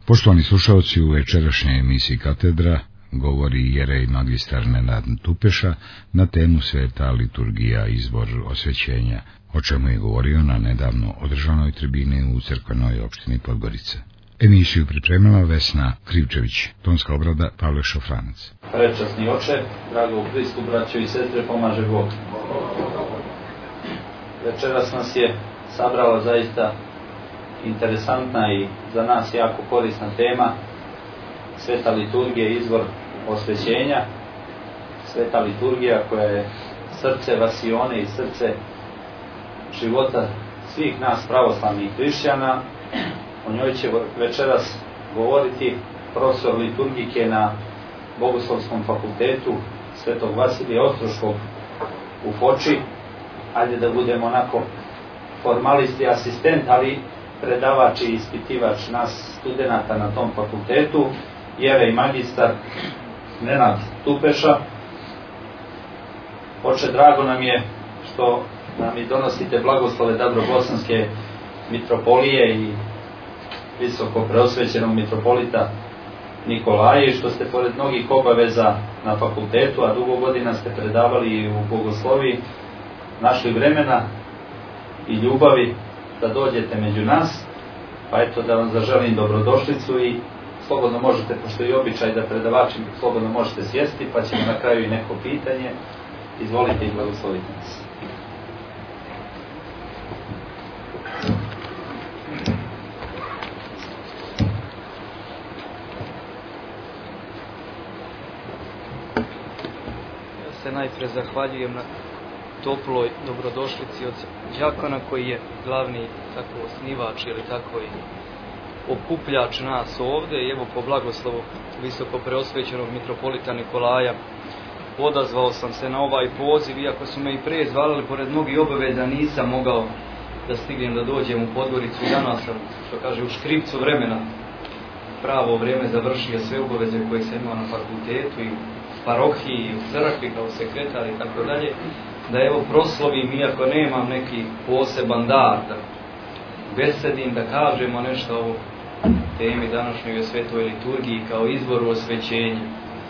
Poštovani slušalci, u večerašnjoj emisiji Katedra govori jerej magistar Nenad Tupeša na temu Sveta liturgija, izbor osvećenja, o čemu je govorio na nedavno održanoj tribini u crkvenoj opštini Podgorica. Emisiju pripremila Vesna Krivčević, tonska obrada Pavle Šofranac. Prečasni oče, drago u Hristu, braćo i sestre, pomaže Bog. Večeras nas je sabrala zaista interesantna i za nas jako korisna tema, Sveta liturgija, izvor osvećenja. Sveta liturgija koja je srce vasione i srce života svih nas pravoslavnih hrišćana. O njoj će večeras govoriti profesor liturgike na Bogoslovskom fakultetu Svetog Vasilija Ostroškog u Foči. Ajde da budemo onako formalisti, asistent, ali predavač i ispitivač nas studenata na tom fakultetu, jerej magistar Nenad Tupeša. Oče, drago nam je što nam i donosite blagoslove Dabrobosanske mitropolije i visoko preosvećenog mitropolita Nikolaja, i što ste pored mnogih obaveza na fakultetu, a dugo godina ste predavali i u bogosloviji, našli vremena i ljubavi da dođete među nas. Pa eto, da vam zaželim dobrodošlicu i slobodno možete, pošto je običaj da predavači slobodno možete sjesti, pa ćemo na kraju i neko pitanje. Izvolite i blagoslovite nas. Ja se najpre zahvaljujem na toploj dobrodošlici od đakona koji je glavni tako osnivač ili tako i okupljač nas ovde, i evo po blagoslovu visoko preosvećenog mitropolita Nikolaja odazvao sam se na ovaj poziv, iako su me i prije zvali, pored mnogih obaveza nisam mogao da stignem da dođem u Podgoricu, i danas sam, što kaže, u škripcu vremena pravo vrijeme završio sve obaveze koje sam imao na fakultetu i u parohiji i u crkvi kao sekretar i tako dalje, da evo proslovim, iako nemam neki poseban dar, da besedim, da kažemo nešto o temi današnjoj svetoj liturgiji kao izvoru osvećenja.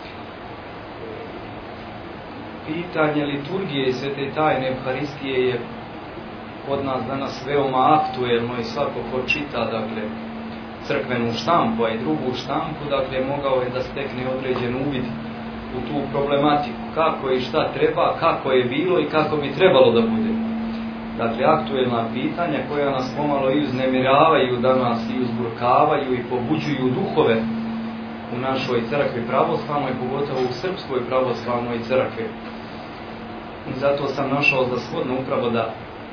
Pitanje liturgije i svete tajne Evharistije je kod nas danas veoma aktuelno, i svako ko čita, dakle, crkvenu štampu, a i drugu štampu, dakle, mogao je da stekne određen uvid u tu problematiku, kako i šta treba, kako je bilo i kako bi trebalo da bude. Dakle, aktuelna pitanja koja nas pomalo i uznemiravaju danas, i uzburkavaju i pobuđuju duhove u našoj crkvi pravoslavnoj, pogotovo u srpskoj pravoslavnoj crkvi. I zato sam našao za shodno upravo da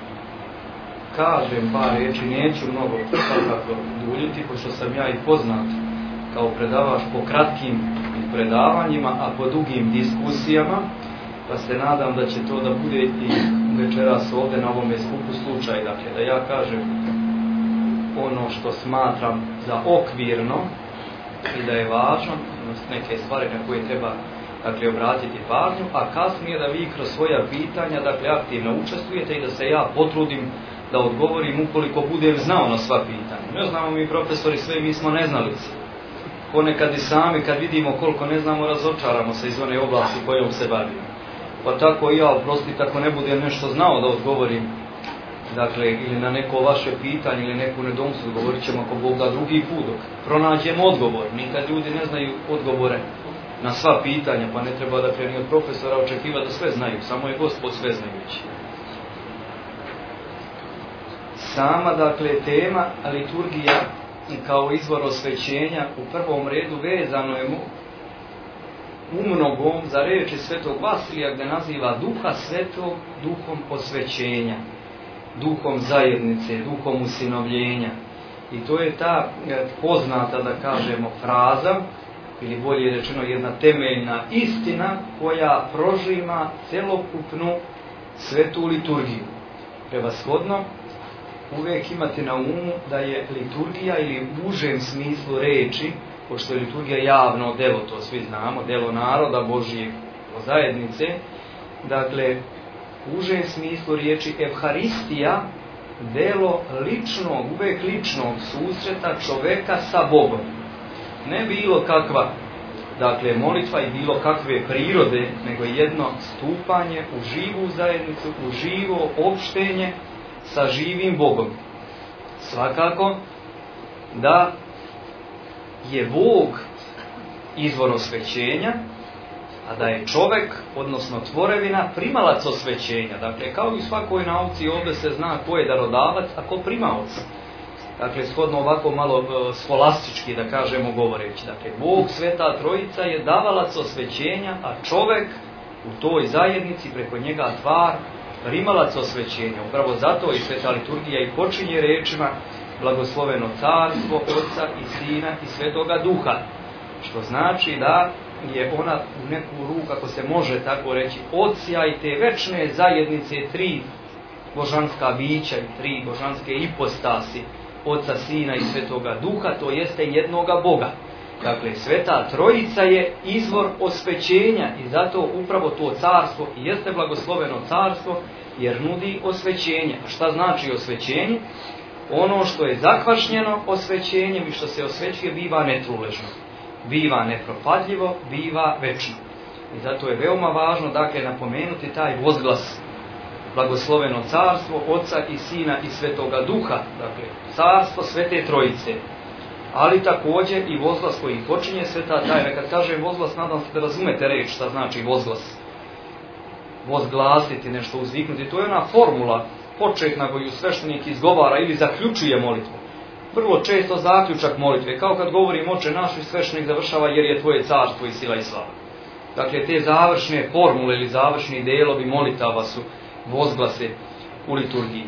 kažem par riječi, neću mnogo svakako duljiti, pošto sam ja i poznat kao predavač po kratkim predavanjima, a po dugim diskusijama, pa se nadam da će to da bude i večeras ovdje na ovome skupu slučaj. Dakle, da ja kažem ono što smatram za okvirno i da je važno, neke stvari na koje treba, dakle, obratiti pažnju, a kasnije da vi kroz svoja pitanja, dakle, aktivno učestvujete i da se ja potrudim da odgovorim ukoliko budem znao na sva pitanja. Ne znamo mi, profesori, sve mi smo neznalice. Ponekad i sami, kad vidimo koliko ne znamo, razočaramo se iz one oblasti kojom se bavimo. Pa tako i ja, oprostite, ako ne budem nešto znao da odgovorim, dakle, ili na neko vaše pitanje ili neku nedomslu, govorit ćemo ako Bog da drugi put, dok pronađemo odgovor. Nikad ljudi ne znaju odgovore na sva pitanja, pa ne treba, dakle, ni od profesora očekivati da sve znaju, samo je Gospod sveznajući. Sama, dakle, tema liturgija kao izvor osvećenja u prvom redu vezano je u mnogom za reči svetog Vasilija, gdje naziva Duha Svetog duhom osvećenja, duhom zajednice, duhom usinovljenja. I to je ta poznata, da kažemo, fraza, ili bolje rečeno jedna temeljna istina koja prožima celokupnu svetu liturgiju. Prevashodno uvijek imati na umu da je liturgija, ili u užem smislu reči, pošto je liturgija javno delo, to svi znamo, delo naroda Božijeg, zajednice, dakle, u užem smislu riječi Evharistija, delo ličnog, uvijek ličnog susreta čoveka sa Bogom. Ne bilo kakva, dakle, molitva i bilo kakve prirode, nego jedno stupanje u živu zajednicu, u živo opštenje sa živim Bogom. Svakako da je Bog izvor osvećenja, a da je čovjek, odnosno tvorevina, primalac osvećenja. Dakle, kao i u svakoj nauci ovdje se zna ko je darodavac, a ko primalac. Dakle, shodno ovako malo scholastički, da kažemo, govoreći. Dakle, Bog, Sveta Trojica, je davalac osvećenja, a čovjek u toj zajednici, preko njega tvar, primalac osvećenja. Upravo zato i Sveta liturgija i počinje rečima blagosloveno carstvo Oca i Sina i Svetoga Duha. Što znači da je ona u neku ruku, ako se može tako reći, odsjaj te večne zajednice tri božanska bića i tri božanske ipostasi Oca, Sina i Svetoga Duha, to jeste jednoga Boga. Dakle, Sveta Trojica je izvor osvećenja i zato upravo to carstvo i jeste blagosloveno carstvo jer nudi osvećenje. A šta znači osvećenje? Ono što je zakvašnjeno osvećenjem i što se osvećuje biva netruležno, biva nepropadljivo, biva večno. I zato je veoma važno, dakle, napomenuti taj vozglas blagosloveno carstvo Oca i Sina i Svetoga Duha, dakle, carstvo Svete Trojice. Ali također i vozglas koji počinje Sveta Tajna. Kad kažem vozglas, nadam se da razumete reč šta znači vozglas. Vozglasiti, nešto uzviknuti, to je ona formula početna koju sveštenik izgovara ili zaključuje molitvu. Vrlo često zaključak molitve, kao kad govorim Oče naš i sveštenik završava jer je tvoje carstvo i sila i slava. Dakle, te završne formule ili završni delovi molitava su vozglase u liturgiji.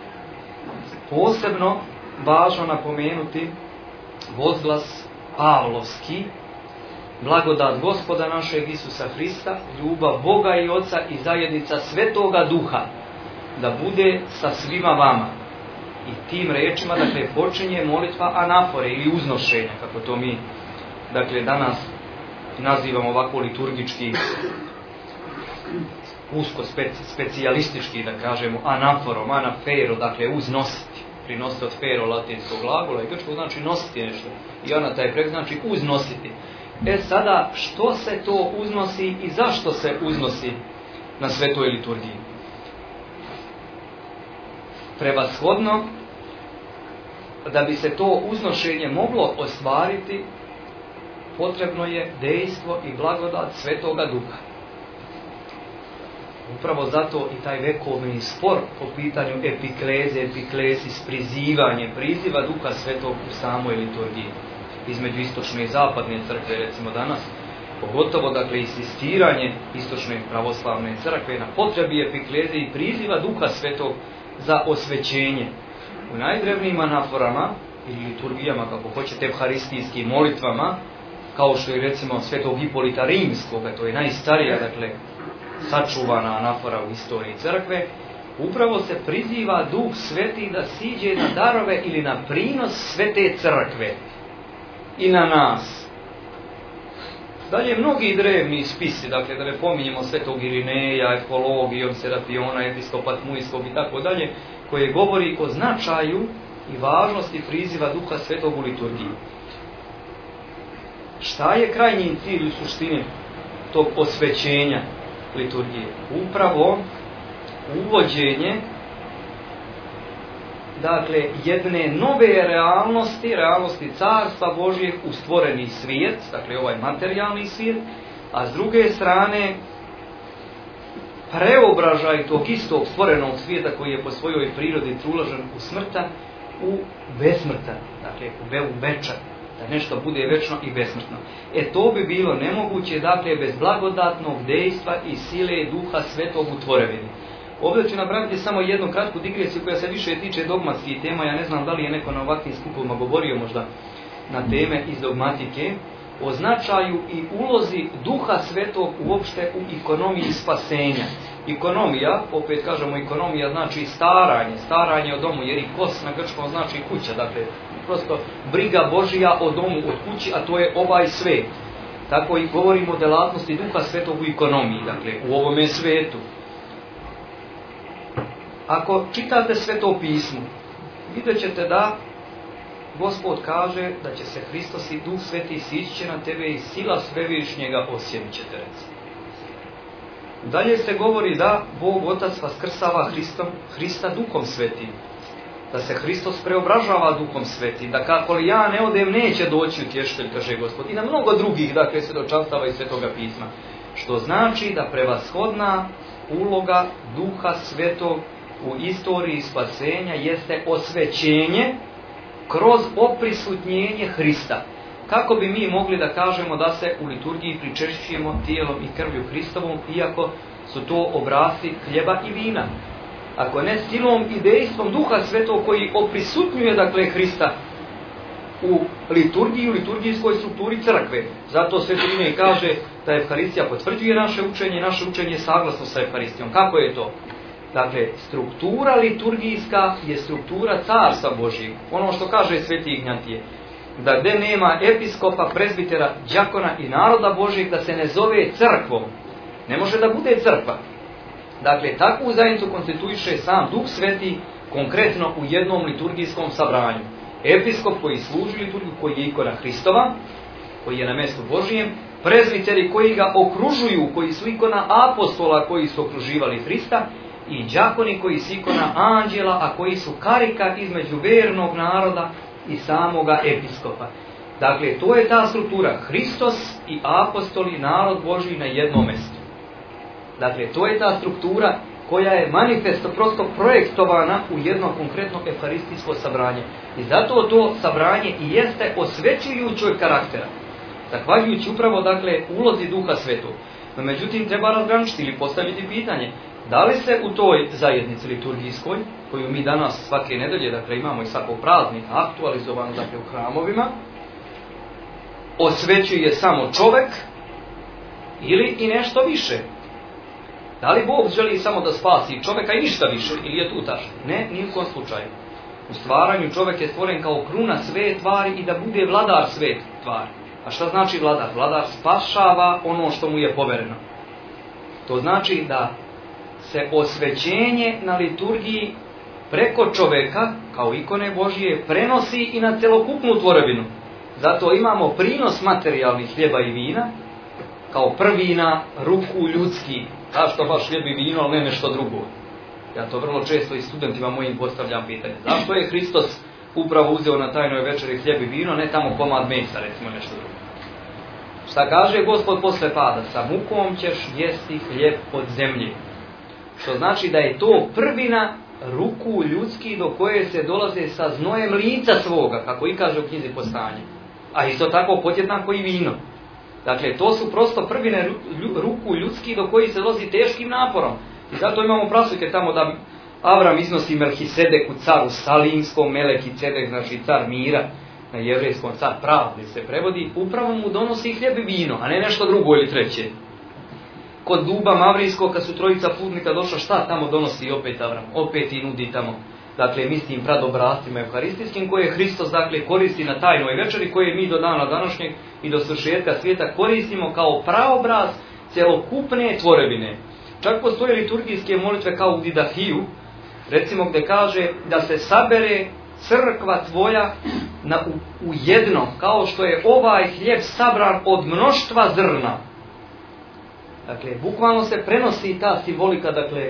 Posebno važno napomenuti vozglas Pavlovski, blagodat Gospoda našeg Isusa Hrista, ljubav Boga i Oca i zajednica Svetoga Duha, da bude sa svima vama. I tim rečima, dakle, počinje molitva anafore ili uznošenja, kako to mi, dakle, danas nazivamo ovako liturgički, usko specijalistički, da kažemo, anaforom, anafero, dakle, uznositi. Prinositi od fero latinskog glagola i grčkog znači nositi nešto. I ona taj prek znači uznositi. Sada, što se to uznosi i zašto se uznosi na svetoj liturgiji? Prevashodno, da bi se to uznošenje moglo ostvariti, potrebno je dejstvo i blagodat Svetoga Duha. Upravo zato i taj vekovni spor po pitanju epikleze, epiklesis, prizivanje, priziva Duha Svetog u samoj liturgiji. Između istočne i zapadne crkve, recimo danas, pogotovo, dakle, insistiranje istočne pravoslavne crkve na potrebi epikleze i priziva Duha Svetog za osvećenje. U najdrevnijim anaforama ili liturgijama, kako hoćete, evharistijskim molitvama, kao što je recimo Svetog Hipolita Rimskoga, to je najstarija, dakle, sačuvana anafora u istoriji crkve, upravo se priziva Duh Sveti da siđe na darove ili na prinos Svete Crkve i na nas. Dalje, mnogi drevni spisi, dakle, da ne pominjemo Svetog Irineja, Ekologijom, Serapiona, Episkopat Mujskog i tako dalje, koje govori o značaju i važnosti priziva Duha Svetog u liturgiji. Šta je krajnji cilj u suštini tog osvećenja liturgije? Upravo uvođenje, dakle, jedne nove realnosti Carstva Božijeg u stvoreni svijet, dakle ovaj materijalni svijet, a s druge strane preobražaj tog istog stvorenog svijeta koji je po svojoj prirodi truležan u smrta, u besmrtan, dakle u večan, da nešto bude večno i besmrtno. To bi bilo nemoguće, dakle, bez blagodatnog dejstva i sile Duha Svetog u tvorevini. Ovdje ću napraviti samo jednu kratku digresiju koja se više tiče dogmatskih tema. Ja ne znam da li je neko na ovakvim skupovima govorio možda na teme iz dogmatike, o značaju i ulozi Duha Svetog uopšte u ekonomiji spasenja. Ekonomija, opet kažemo ekonomija, znači staranje o domu, jer i kos na grčkom znači kuća, dakle, prosto briga Božija o domu, od kući, a to je ovaj svet. Tako i govorimo o delatnosti Duha Svetog u ekonomiji, dakle, u ovome svetu. Ako čitate Sveto pismo, vidjet ćete da Gospod kaže da će se Hristos i Duh Sveti sići će na tebe i sila Svevišnjega osjenit će te, reci. Dalje se govori da Bog Otac vaskrsava Hrista Duhom Svetim. Da se Hristos preobražava Duhom Svetim. Da kako li ja ne odem, neće doći utješitelj, kaže Gospod. I na mnogo drugih, dakle, svjedočanstava iz Svetoga pisma. Što znači da prevashodna uloga Duha Svetog u istoriji spasenja jeste osvećenje kroz oprisutnjenje Hrista. Kako bi mi mogli da kažemo da se u liturgiji pričešćujemo tijelom i krvlju Hristovom, iako su to obrasci hljeba i vina? Ako ne silom i dejstvom Duha Svetog koji oprisutnjuje, dakle, Hrista u liturgiji, u liturgijskoj strukturi crkve. Zato Sveto ime kaže da Evharistija potvrđuje naše učenje je saglasno sa Evharistijom. Kako je to? Dakle, struktura liturgijska je struktura Carstva Božijeg. Ono što kaže Sveti Ignjatije, da gdje nema episkopa, prezbitera, đakona i naroda Božijeg, da se ne zove crkvom. Ne može da bude crkva. Dakle, takvu zajednicu konstituiše sam Duh Sveti, konkretno u jednom liturgijskom sabranju. Episkop koji služi liturgiju, koji je ikona Hristova, koji je na mjestu Božijem, prezbiteri koji ga okružuju, koji su ikona apostola koji su okruživali Hrista, i đakoni koji su ikona anđela, a koji su karika između vernog naroda i samoga episkopa. Dakle, to je ta struktura. Hristos i apostoli, narod Božji na jednom mjestu. Dakle, to je ta struktura koja je manifesto, prosto projektovana u jedno konkretno euharistijsko sabranje. I zato to sabranje i jeste osvećujućoj karaktera. Zahvaljujući upravo, dakle, ulozi Duha Svetog. No, međutim, treba razgraničiti ili postaviti pitanje, da li se u toj zajednici liturgijskoj, koju mi danas svake nedelje, dakle, imamo i svakog praznika aktualizovano, dakle, u hramovima, osvećuje samo čovjek ili i nešto više? Da li Bog želi samo da spasi čovjeka i ništa više, ili je tu tačno? Ne, ni u kom slučaju. U stvaranju čovjek je stvoren kao kruna sve tvari i da bude vladar sve tvari. A šta znači vladar? Vladar spašava ono što mu je povereno. To znači da se osvećenje na liturgiji preko čovjeka, kao ikone Božije, prenosi i na celokupnu tvorevinu. Zato imamo prinos materijalnih hljeba i vina, kao prvina ruku ljudski. Zašto baš hljeb i vino, ali ne nešto drugo? Ja to vrlo često i studentima mojim postavljam pitanje. Zašto je Hristos upravo uzeo na tajnoj večeri hljeb i vino, ne tamo komad mesa, recimo nešto drugo? Šta kaže Gospod posle pada? Sa mukom ćeš jesti hljeb od zemlje. Što znači da je to prvina ruku ljudski do koje se dolaze sa znojem lica svoga, kako i kaže u knjizi Postanje. A isto tako podjednako i vino. Dakle, to su prosto prvine ruku ljudski do koji se dolazi teškim naporom. I zato imamo praslike tamo da Avram iznosi Melhisedeku, caru Salimskom, Melekicedek, znači car mira, na jevrejskom car pravde se prevodi, upravo mu donosi hljeb i vino, a ne nešto drugo ili treće. Kod duba Mavrijskog, kad su trojica putnika došla, šta tamo donosi opet Avram? Opet i nudi tamo, dakle, mislim pradobrascima euharistijskim, koje Hristos, dakle, koristi na tajnoj večeri, koje mi do dana današnjeg i do svršetka svijeta koristimo kao praobraz celokupne tvorevine. Čak postoje liturgijske molitve kao u Didahiju, recimo gdje kaže da se sabere crkva tvoja u jedno, kao što je ovaj hljeb sabran od mnoštva zrna. Dakle, bukvalno se prenosi ta simbolika, dakle,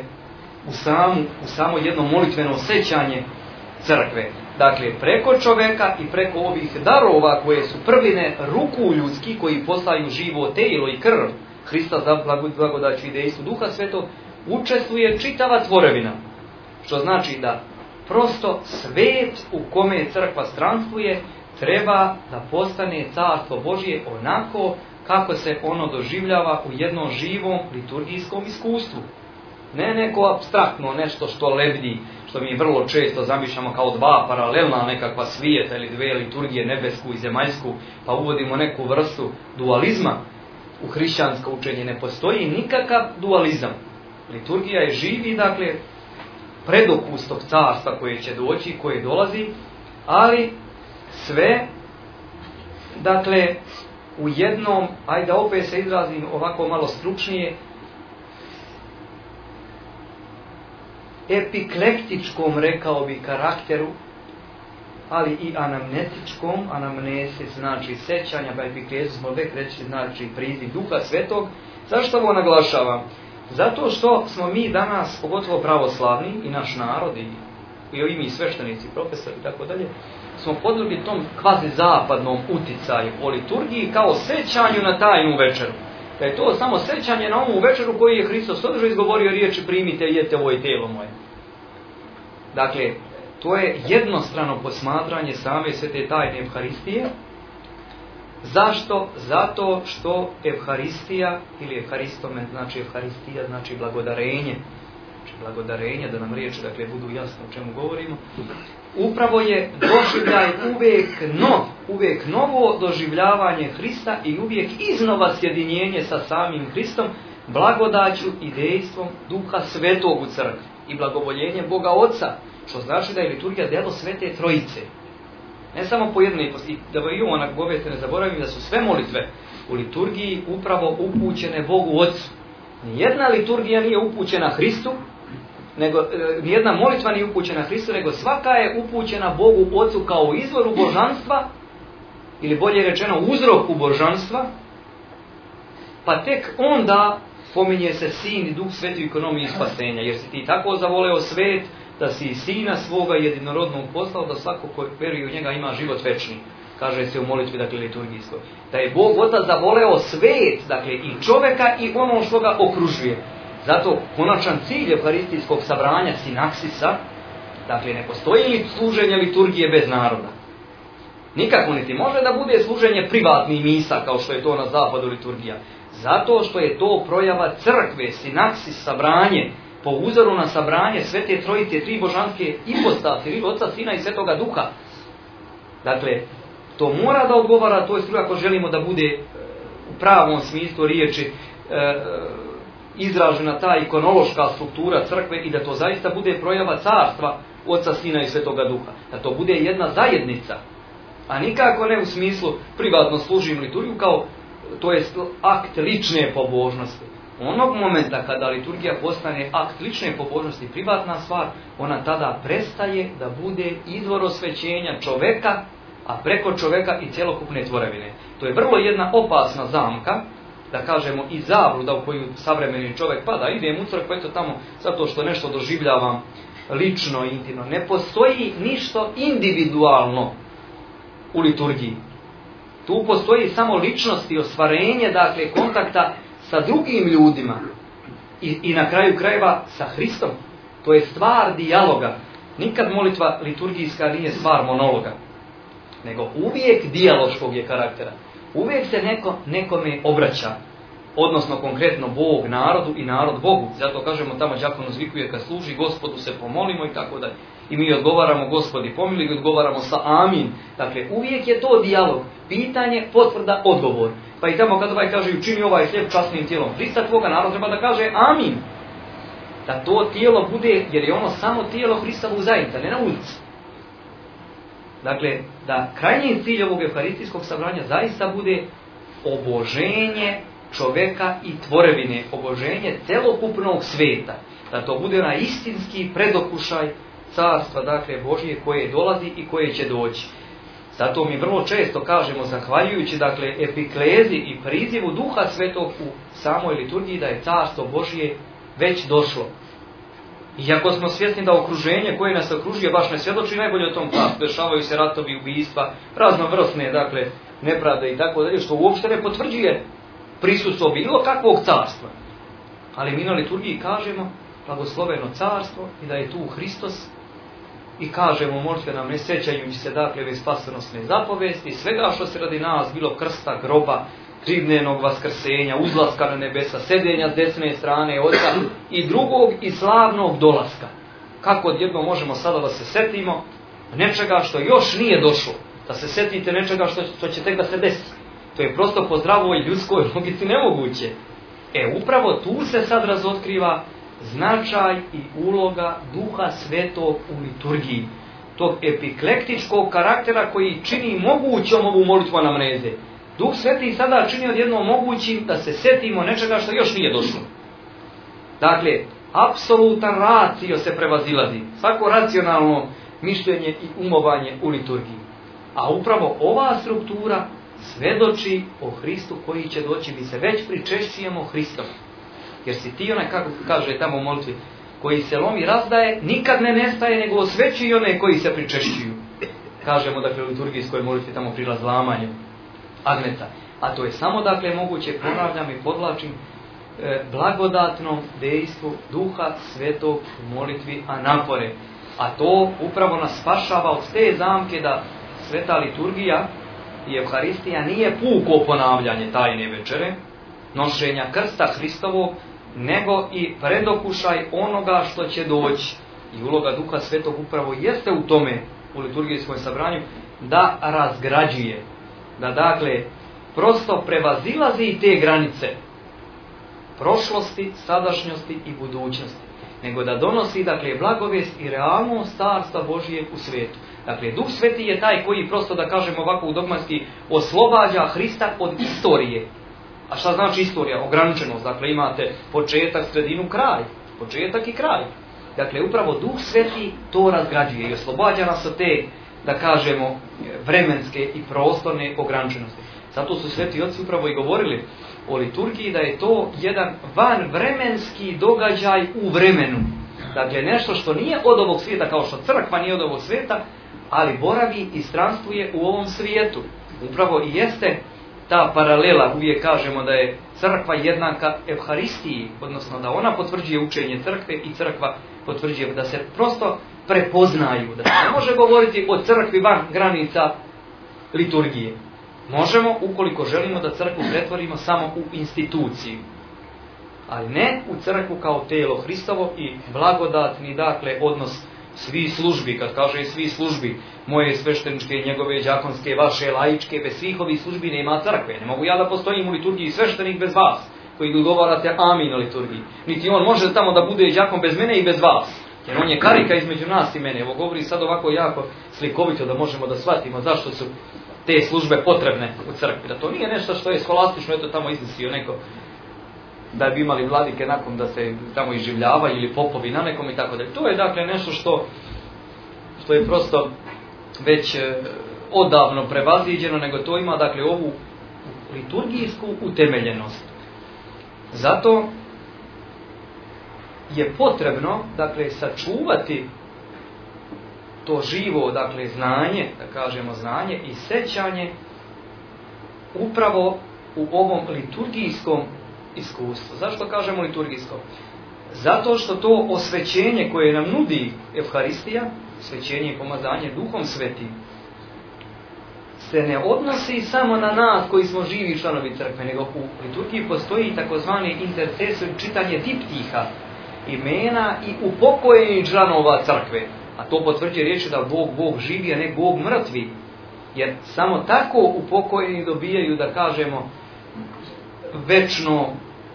u samo jedno molitveno sećanje crkve. Dakle, preko čovjeka i preko ovih darova koje su prvine ruku ljudski, koji postaju živo tijelo i krv Hrista za blagodaću i dejstvu Duha Svetog, učestvuje čitava tvorevina. Što znači da prosto svet u kome crkva stranstvuje treba da postane carstvo Božje onako kako se ono doživljava u jednom živom liturgijskom iskustvu. Ne neko apstraktno nešto što lebdi, što mi vrlo često zamišljamo kao dva paralelna nekakva svijeta ili dve liturgije, nebesku i zemaljsku, pa uvodimo neku vrstu dualizma. U hrišćansko učenje ne postoji nikakav dualizam. Liturgija je živi, dakle, predopust tog carstva koje će doći, koje dolazi, ali sve, dakle, u jednom, ajde opet se izrazim ovako malo stručnije, epiklektičkom, rekao bi, karakteru, ali i anamnetičkom, anamnesis znači sećanja, pa epiklezu smo uvijek reći znači priziv Duha Svetog. Zašto ovo naglašavam? Zato što smo mi danas, pogotovo pravoslavni i naš narod i mi sveštenici, profesori i tako dalje, smo podvrgli tom kvazi zapadnom uticaju o liturgiji kao sećanju na tajnu večeru. Da je to samo sećanje na ovu večeru koju je Hristos održao i izgovorio riječi primite i jete, ovo je tijelo moje. Dakle, to je jednostrano posmatranje same svete tajne Evharistije. Zašto? Zato što Evharistija ili Evharistome znači Evharistija znači blagodarenje. Znači blagodarenje, da nam riječi dakle budu jasno o čemu govorimo. Upravo je doživljaj uvijek novo doživljavanje Hrista i uvijek iznova sjedinjenje sa samim Hristom, blagodaću i dejstvom Duha Svetog u crkvi i blagovoljenje Boga Oca, što znači da je liturgija delo Svete Trojice. Ne samo po jednoj, i da i onak govete ne zaboravim da su sve molitve u liturgiji upravo upućene Bogu Ocu. Nijedna liturgija nije upućena Hristu, nijedna molitva nije upućena Hristu, nego svaka je upućena Bogu Ocu kao izvoru božanstva, ili bolje rečeno uzroku božanstva, pa tek onda spominje se Sin i Duh Sveti u ekonomiji spasenja, jer si ti tako zavoleo svet, da si i Sina svoga jedinorodnog poslao, da svako ko veruje u njega ima život večni. Kaže se u molitvi, dakle, liturgijskoj. Da je Bog Otac zavoleo svet, dakle, i čovjeka i ono što ga okružuje. Zato konačan cilj Evharistijskog sabranja sinaksisa, dakle, ne postoji li služenje liturgije bez naroda. Nikako niti može da bude služenje privatnih misa, kao što je to na zapadu liturgija. Zato što je to projava crkve, sinaksis, sabranje, po uzoru na sabranje Svete Trojice, tri božanske ipostasi, Oca, Sina i Svetoga Duha. Dakle, to mora da odgovara toj struji ako želimo da bude u pravom smislu riječi izražena ta ikonološka struktura crkve i da to zaista bude projava carstva Oca, Sina i Svetoga Duha. Da to bude jedna zajednica, a nikako ne u smislu privatno služim liturgiju kao to je akt lične pobožnosti. Onog momenta kada liturgija postane akt lične pobožnosti, privatna stvar, ona tada prestaje da bude izvor osvećenja čoveka, a preko čoveka i cjelokupne tvorevine. To je vrlo jedna opasna zamka, da kažemo i zabluda u koju savremeni čovjek pada. Idem u crkvu, eto tamo, zato što nešto doživljavam lično, intimno. Ne postoji ništa individualno u liturgiji. Tu postoji samo ličnost i ostvarenje, dakle, kontakta sa drugim ljudima i na kraju krajeva sa Hristom. To je stvar dijaloga. Nikad molitva liturgijska nije stvar monologa, nego uvijek dijaloškog je karaktera. Uvijek se nekome obraća, odnosno konkretno Bog narodu i narod Bogu. Zato kažemo tamo đakon uzvikuje kad služi, Gospodu se pomolimo i tako dalje. I mi odgovaramo Gospodi pomili i odgovaramo sa amin. Dakle, uvijek je to dijalog. Pitanje, potvrda, odgovor. Pa i tamo kad ovaj kaže učini ovaj hljeb časnim tijelom Hrista tvoga, narod treba da kaže amin. Da to tijelo bude, jer je ono samo tijelo Hristovog zajednica, ne na ulici. Dakle, da krajnji cilj ovog evharistijskog sabranja zaista bude oboženje čoveka i tvorevine, oboženje celokupnog sveta. Da to bude na istinski predokušaj carstva, dakle, Božije koje dolazi i koje će doći. Zato mi vrlo često kažemo, zahvaljujući, dakle, epiklezi i prizivu Duha Svetog u samoj liturgiji, da je carstvo Božije već došlo. Iako smo svjesni da okruženje koje nas okružuje baš ne svjedoči najbolje o tom carstvu, dešavaju se ratovi, ubistva, raznovrsne, dakle, nepravde i tako dalje, što uopšte ne potvrđuje prisustvo bilo kakvog carstva. Ali mi na liturgiji kažemo blagosloveno carstvo i da je tu Hristos i kažemo molitve nam ne sjećajući se dakle ove spasonosne zapovesti, svega što se radi nas, bilo krsta, groba, tribdnevnog vaskrsenja, uzlaska na nebesa, sedenja s desne strane Oca i drugog i slavnog dolaska. Kako odjedno možemo sada da se setimo nečega što još nije došlo, da se setite nečega što će tek da se desi. To je prosto po zdravoj ljudskoj logici nemoguće. Upravo tu se sad razotkriva značaj i uloga Duha Svetog u liturgiji. Tog epiklektičkog karaktera koji čini mogućom ovu molitvu anamneze. Duh Sveti sada čini odjedno mogućim da se setimo nečega što još nije došlo. Dakle, apsolutan racio se prevazilazi. Svako racionalno mišljenje i umovanje u liturgiji. A upravo ova struktura svedoči o Hristu koji će doći. Mi se već pričešćujemo Hristom. Jer si ti onaj, kako kaže tamo u molitvi, koji se lomi razdaje, nikad ne nestaje, nego osveći i one koji se pričešćuju. Kažemo, dakle, u liturgijskoj molitvi tamo pri razlamanju agneta. A to je samo, dakle, moguće, ponavljam i podvlačim, blagodatnom dejstvu Duha Svetog u molitvi anafore. A to upravo nas spašava od te zamke da sveta liturgija i Evharistija nije puko ponavljanje tajne večere, nošenja krsta Hristovog, nego i predokušaj onoga što će doći. I uloga Duha Svetog upravo jeste u tome, u liturgijskom sabranju, da razgrađuje, da dakle prosto prevazilazi te granice prošlosti, sadašnjosti i budućnosti, nego da donosi, dakle, blagovijest i realnost Carstva Božijeg u svijetu. Dakle, Duh Sveti je taj koji, prosto da kažemo ovako dogmatski, oslobađa Hrista od istorije. A šta znači istorija? Ograničenost. Dakle, imate početak, sredinu, kraj. Početak i kraj. Dakle, upravo Duh Sveti to razgrađuje i oslobađa nas od te, da kažemo, vremenske i prostorne ograničenosti. Zato su sveti oci upravo i govorili o liturgiji da je to jedan vanvremenski događaj u vremenu. Dakle, nešto što nije od ovog svijeta, kao što crkva nije od ovog svijeta, ali boravi i stranstvuje u ovom svijetu. Upravo i jeste ta paralela, uvijek kažemo da je crkva jednaka Evharistiji, odnosno da ona potvrđuje učenje crkve i crkva potvrđuje, da se prosto prepoznaju, da se ne može govoriti o crkvi van granica liturgije. Možemo, ukoliko želimo da crkvu pretvorimo samo u instituciju, ali ne u crkvu kao telo Hristovo i blagodatni, dakle, odnos svi službi. Kad kaže svi službi, moje svešteničke, njegove đakonske, vaše laičke, bez svih ovih službi nema crkve. Ne mogu ja da postojim u liturgiji sveštenik bez vas, koji govorate amin na liturgiji. Niti on može tamo da bude đakon bez mene i bez vas. Jer on je karika između nas i mene. Evo govori sad ovako jako slikovito da možemo da shvatimo zašto su te službe potrebne u crkvi. Da to nije nešto što je skolastično, eto tamo izmislio neko, da bi imali vladike nakon da se tamo iživljavaju ili popovi na nekom i tako dalje. To je dakle nešto što je prosto već odavno prevaziđeno, nego to ima dakle ovu liturgijsku utemeljenost. Zato je potrebno dakle sačuvati to živo, dakle, znanje, da kažemo znanje i sećanje upravo u ovom liturgijskom iskustvu. Zašto kažemo liturgijskom? Zato što to osvećenje koje nam nudi Evharistija, osvećenje i pomazanje Duhom Svetim, se ne odnosi samo na nas koji smo živi članovi crkve, nego u liturgiji postoji takozvani intercesor, čitanje diptiha, imena i upokojenih članova crkve. A to potvrđuje riječi da Bog živi, a ne Bog mrtvi. Jer samo tako upokojeni dobijaju, da kažemo, večno,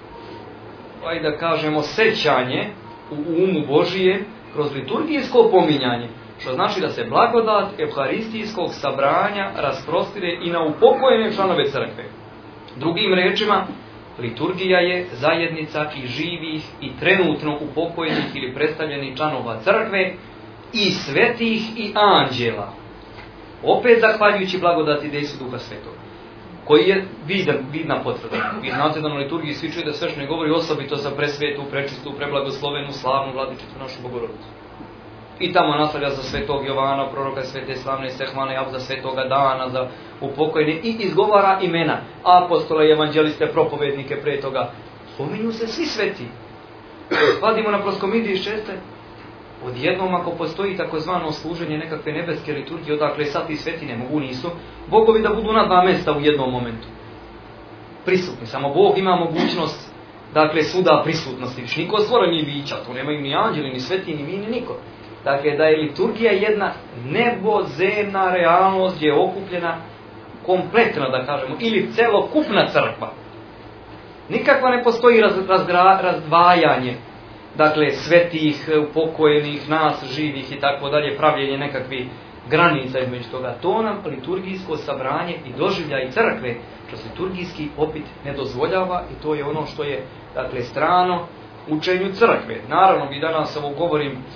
da kažemo, sećanje u umu Božije kroz liturgijsko pominjanje. Što znači da se blagodat evharistijskog sabranja rasprostire i na upokojene članove crkve. Drugim rečima, liturgija je zajednica i živih i trenutno upokojenih ili predstavljenih članova crkve, i svetih i anđela. Opet zahvaljujući blagodati dejstvu Duha Svetog, koji je vidna potvrda. Vi znate da na liturgiji svi čuju da sveštenik govori osobito za presvetu, prečistu, preblagoslovenu, slavnu vladičicu našu Bogorodicu. I tamo nastavlja za svetog Jovana, proroka svete slavne Stefana, za svetoga Dana, za upokojene, i izgovara imena apostola, evanđeliste, propovednike pre toga. Spominju se svi sveti. Vadimo na proskomidiji šeste. Odjednom, ako postoji takozvano služenje nekakve nebeske liturgije, odakle sad i sveti ne mogu, nisu bogovi da budu na dva mesta u jednom momentu prisutni. Samo Bog ima mogućnost, dakle, svuda prisutnosti. Viš niko stvoren nije bića, to nemaju ni anđeli, ni sveti, ni mi, ni niko. Dakle, da je liturgija jedna nebozemna realnost gdje je okupljena kompletna, da kažemo, ili celokupna crkva. Nikakva ne postoji razdvajanje, dakle, svetih, upokojenih, nas, živih i tako dalje, pravljenje nekakvih granica između toga. To nam liturgijsko sabranje i doživljaj crkve kroz liturgijski opit ne dozvoljava, i to je ono što je, dakle, strano učenju crkve. Naravno, vi danas ovo govorim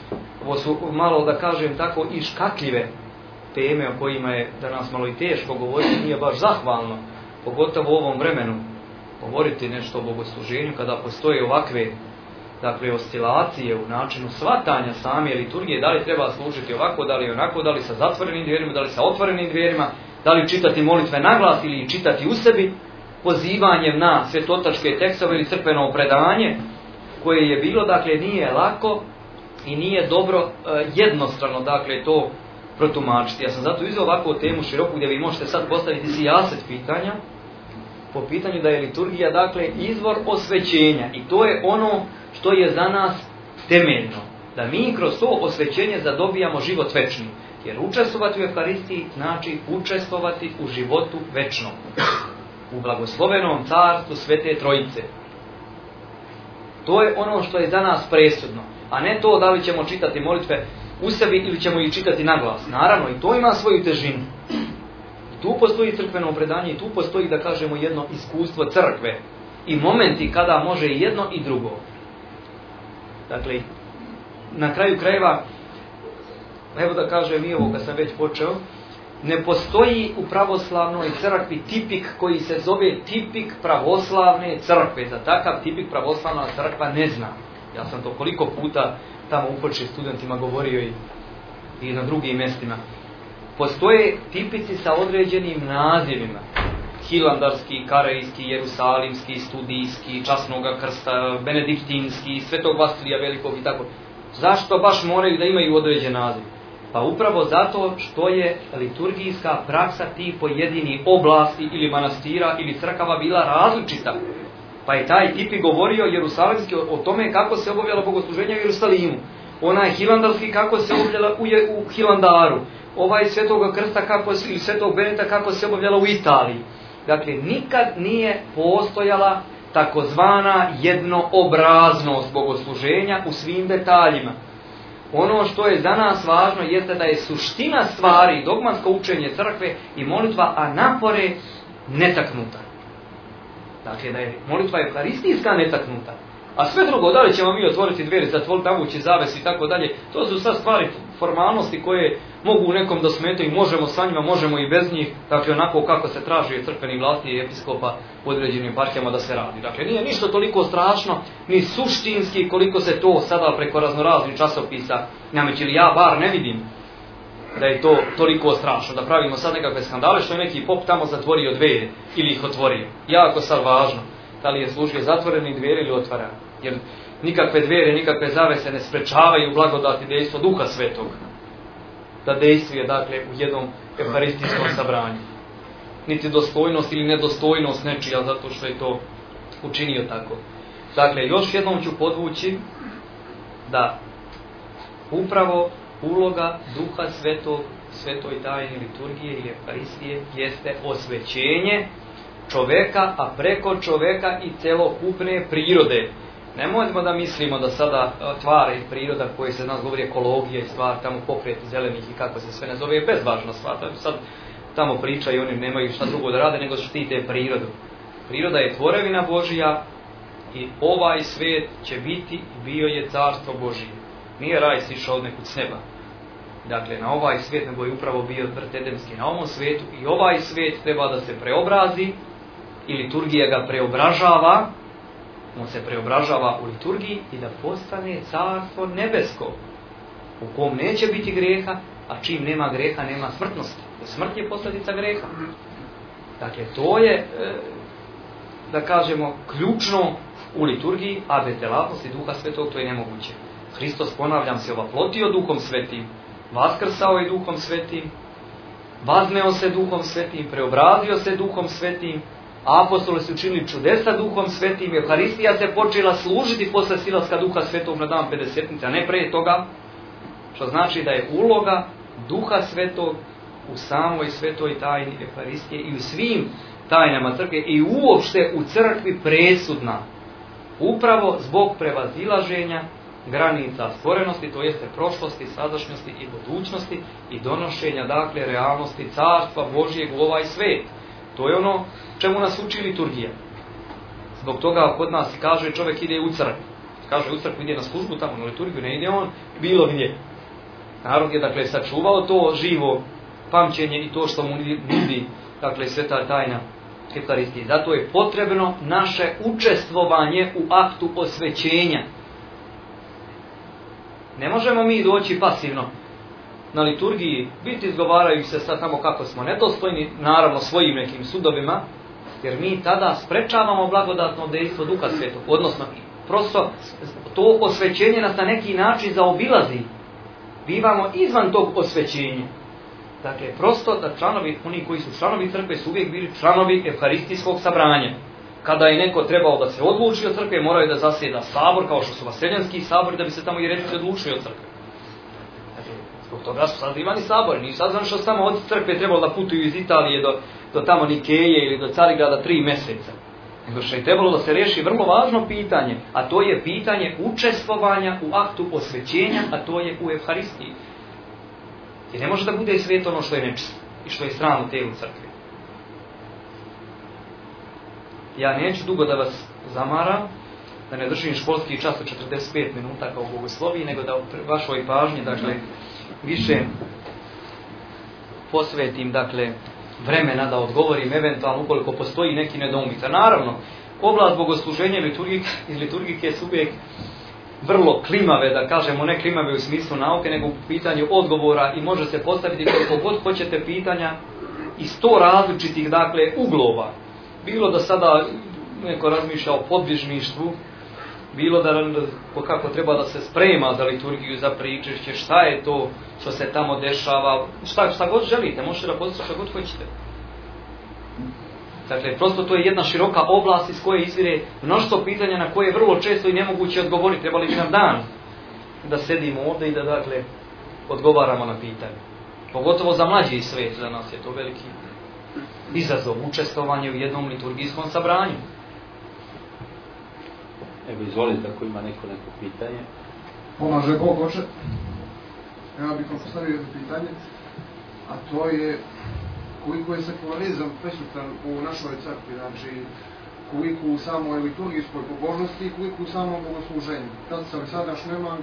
ovo su malo, da kažem tako, i škakljive teme o kojima je danas malo i teško govoriti, nije baš zahvalno, pogotovo u ovom vremenu, govoriti nešto o bogosluženju kada postoje ovakve, dakle, oscilacije u načinu shvatanja same liturgije, da li treba služiti ovako, da li onako, da li sa zatvorenim dverima, da li sa otvorenim dverima, da li čitati molitve naglas ili čitati u sebi, pozivanjem na svetotačke tekstove ili crkveno predanje, koje je bilo, dakle, nije lako i nije dobro jednostrano, dakle, to protumačiti. Ja sam zato izveo ovakvu temu široku gdje vi možete sad postaviti sijaset pitanja po pitanju da je liturgija, dakle, izvor osvećenja i to je ono što je za nas temeljno, da mi kroz to osvećenje zadobijamo život večni, jer učestvovati u Euharistiji znači učestvovati u životu večnom, u blagoslovenom carstvu Svete Trojice. To je ono što je za nas presudno, a ne to da li ćemo čitati molitve u sebi ili ćemo ih čitati naglas. Naravno, i to ima svoju težinu. I tu postoji crkveno predanje i tu postoji, da kažemo, jedno iskustvo crkve i momenti kada može i jedno i drugo. Dakle, na kraju krajeva, evo da kažem i ovo kad sam već počeo, ne postoji u pravoslavnoj crkvi tipik koji se zove tipik pravoslavne crkve. Za takav tipik pravoslavna crkva ne zna. Ja sam to koliko puta tamo upočet studentima govorio i na drugim mjestima. Postoje tipici sa određenim nazivima. Hilandarski, Karejski, Jerusalimski, Studijski, Časnoga krsta, Benediktinski, Svetog Vasilija Velikog i tako. Zašto baš moraju da imaju određen naziv? Pa upravo zato što je liturgijska praksa tih pojedinih oblasti ili manastira ili crkava bila različita. Pa je taj tipi govorio Jerusalimski o tome kako se obavljalo bogosluženje u Jerusalimu. Onaj hilandarski kako se obavljala u Hilandaru. Ovaj Svetoga krsta ili Svetog Beneta kako se obavljala u Italiji. Dakle, nikad nije postojala takozvana jednoobraznost bogosluženja u svim detaljima. Ono što je za nas važno jeste da je suština stvari, dogmatsko učenje crkve i molitva anapore netaknuta. Dakle, da je molitva euharistijska netaknuta. A sve drugo, da li ćemo mi otvoriti dveri, zatvoriti, navući zaves i tako dalje, to su sad stvari, formalnosti koje mogu nekom da smetaju, možemo sa njima, možemo i bez njih, dakle onako kako se traži od crkvenih vlasti i episkopa u određenim eparhijama da se radi. Dakle, nije ništa toliko strašno, ni suštinski koliko se to sada preko raznoraznih časopisa nameće, ja bar ne vidim da je to toliko strašno, da pravimo sad nekakve skandale što je neki pop tamo zatvorio dvere ili ih otvorio. Jako sad važno, da li je služio zatvorenih dveri ili otvara. Jer nikakve dvere, nikakve zavese ne sprečavaju blagodati dejstvo Duha Svetog da dejstvuje, dakle, u jednom euharistijskom sabranju. Niti dostojnost ili nedostojnost nečija zato što je to učinio tako. Dakle, još jednom ću podvući da upravo uloga Duha Svetog, svetoj tajni liturgije ili euharistije jeste osvećenje čoveka, a preko čoveka i celokupne prirode. Nemojmo da mislimo da sada tvari priroda koji se nas govori ekologija i stvar, tamo pokret zelenih i kako se sve ne zove, je bezvažna stvar. Sad tamo pričaju, oni nemaju šta drugo da rade nego štite prirodu. Priroda je tvorevina Božija i ovaj svijet će biti i bio je carstvo Božije. Nije raj sišao od nekud s neba. Dakle, na ovaj svijet nego je upravo bio vrt edemski na ovom svijetu i ovaj svijet treba da se preobrazi i liturgija ga preobražava. On se preobražava u liturgiji i da postane carstvo nebesko u kom neće biti greha, a čim nema greha nema smrtnosti. Smrt je posljedica greha. Dakle, to je, da kažemo, ključno u liturgiji, a bez djelatnosti Duha Svetog to je nemoguće. Hristos, ponavljam se, ovaplotio Duhom Svetim, vaskrsao je Duhom Svetim, vazneo se Duhom Svetim, preobrazio se Duhom Svetim, apostoli su učinili čudesa Duhom Svetim, Euharistija se počela služiti posle silaska Duha Svetog na dan Pedesetnice, a ne prije toga, što znači da je uloga Duha Svetog u samoj svetoj tajni Euharistije i u svim tajnama crkve i uopšte u crkvi presudna, upravo zbog prevazilaženja granica stvorenosti, to jeste prošlosti, sadašnjosti i budućnosti i donošenja, dakle, realnosti carstva Božijeg u ovaj svet. To je ono čemu nas uči liturgija. Zbog toga kod nas kaže čovjek ide u crkvu. Kaže u crkvu ide na službu, tamo na liturgiju, ne ide on bilo gdje. Narod je dakle sačuvao to živo pamćenje i to što mu nudi dakle sveta tajna Evharistije. Zato je potrebno naše učestvovanje u aktu osvećenja. Ne možemo mi doći pasivno na liturgiji, biti izgovaraju se sad tamo kako smo nedostojni, naravno svojim nekim sudovima, jer mi tada sprečavamo blagodatno dejstvo Duha Svetog. Odnosno, prosto to osvećenje nas na neki način zaobilazi. Bivamo izvan tog osvećenja. Dakle, prosto da članovi, oni koji su članovi crkve su uvijek bili članovi evharistijskog sabranja. Kada je neko trebao da se odluči od crkve, morao je da zasjeda sabor, kao što su vaseljanski sabori, da bi se tamo i reći odlučili od crkve. Dakle, zbog toga su sazivani sabori. Nisu sazvani što samo od crkve trebalo da putuju iz Italije do tamo Nikeje ili do Carigrada 3 mjeseca. Nego što je trebalo da se riješi vrlo važno pitanje, a to je pitanje učestvovanja u aktu osvećenja, a to je u evharistiji. I ne može da bude sveto ono što je nečisto i što je sramno tijelu crkve. Ja neću dugo da vas zamaram, da ne držim školski čas od 45 minuta kao bogosloviji, nego da vašoj pažnji, dakle, više posvetim, dakle, vremena da odgovorim, eventualno ukoliko postoji neki nedoumica. Naravno, oblast bogosluženja i liturgike su uvijek vrlo klimave, da kažemo, ne klimave u smislu nauke, nego u pitanju odgovora i može se postaviti koliko god hoćete pitanja iz 100 različitih, dakle, uglova. Bilo da sada neko razmišlja o podvižništvu, bilo da kako treba da se sprema za liturgiju, za pričešće, šta je to što se tamo dešava, šta god želite, možete da postavite šta god hoćete. Dakle, prosto to je jedna široka oblast iz koje izvire mnoštvo pitanja na koje je vrlo često i nemoguće odgovoriti. Trebali bi nam dan da sedimo ovdje i da, dakle, odgovaramo na pitanje. Pogotovo za mlađi svijet, za nas je to veliki izazov, učestvovanje u jednom liturgijskom sabranju. Evo, izvolite ako ima neko pitanje. Pomaže Bog oče. Ja bih vam postavio jedno pitanje, a to je koliko je sekularizam prisutan u našoj crkvi, znači koliko u samoj liturgijskoj pobožnosti i koliko u samom bogosluženju. Kad sam sadaš Neman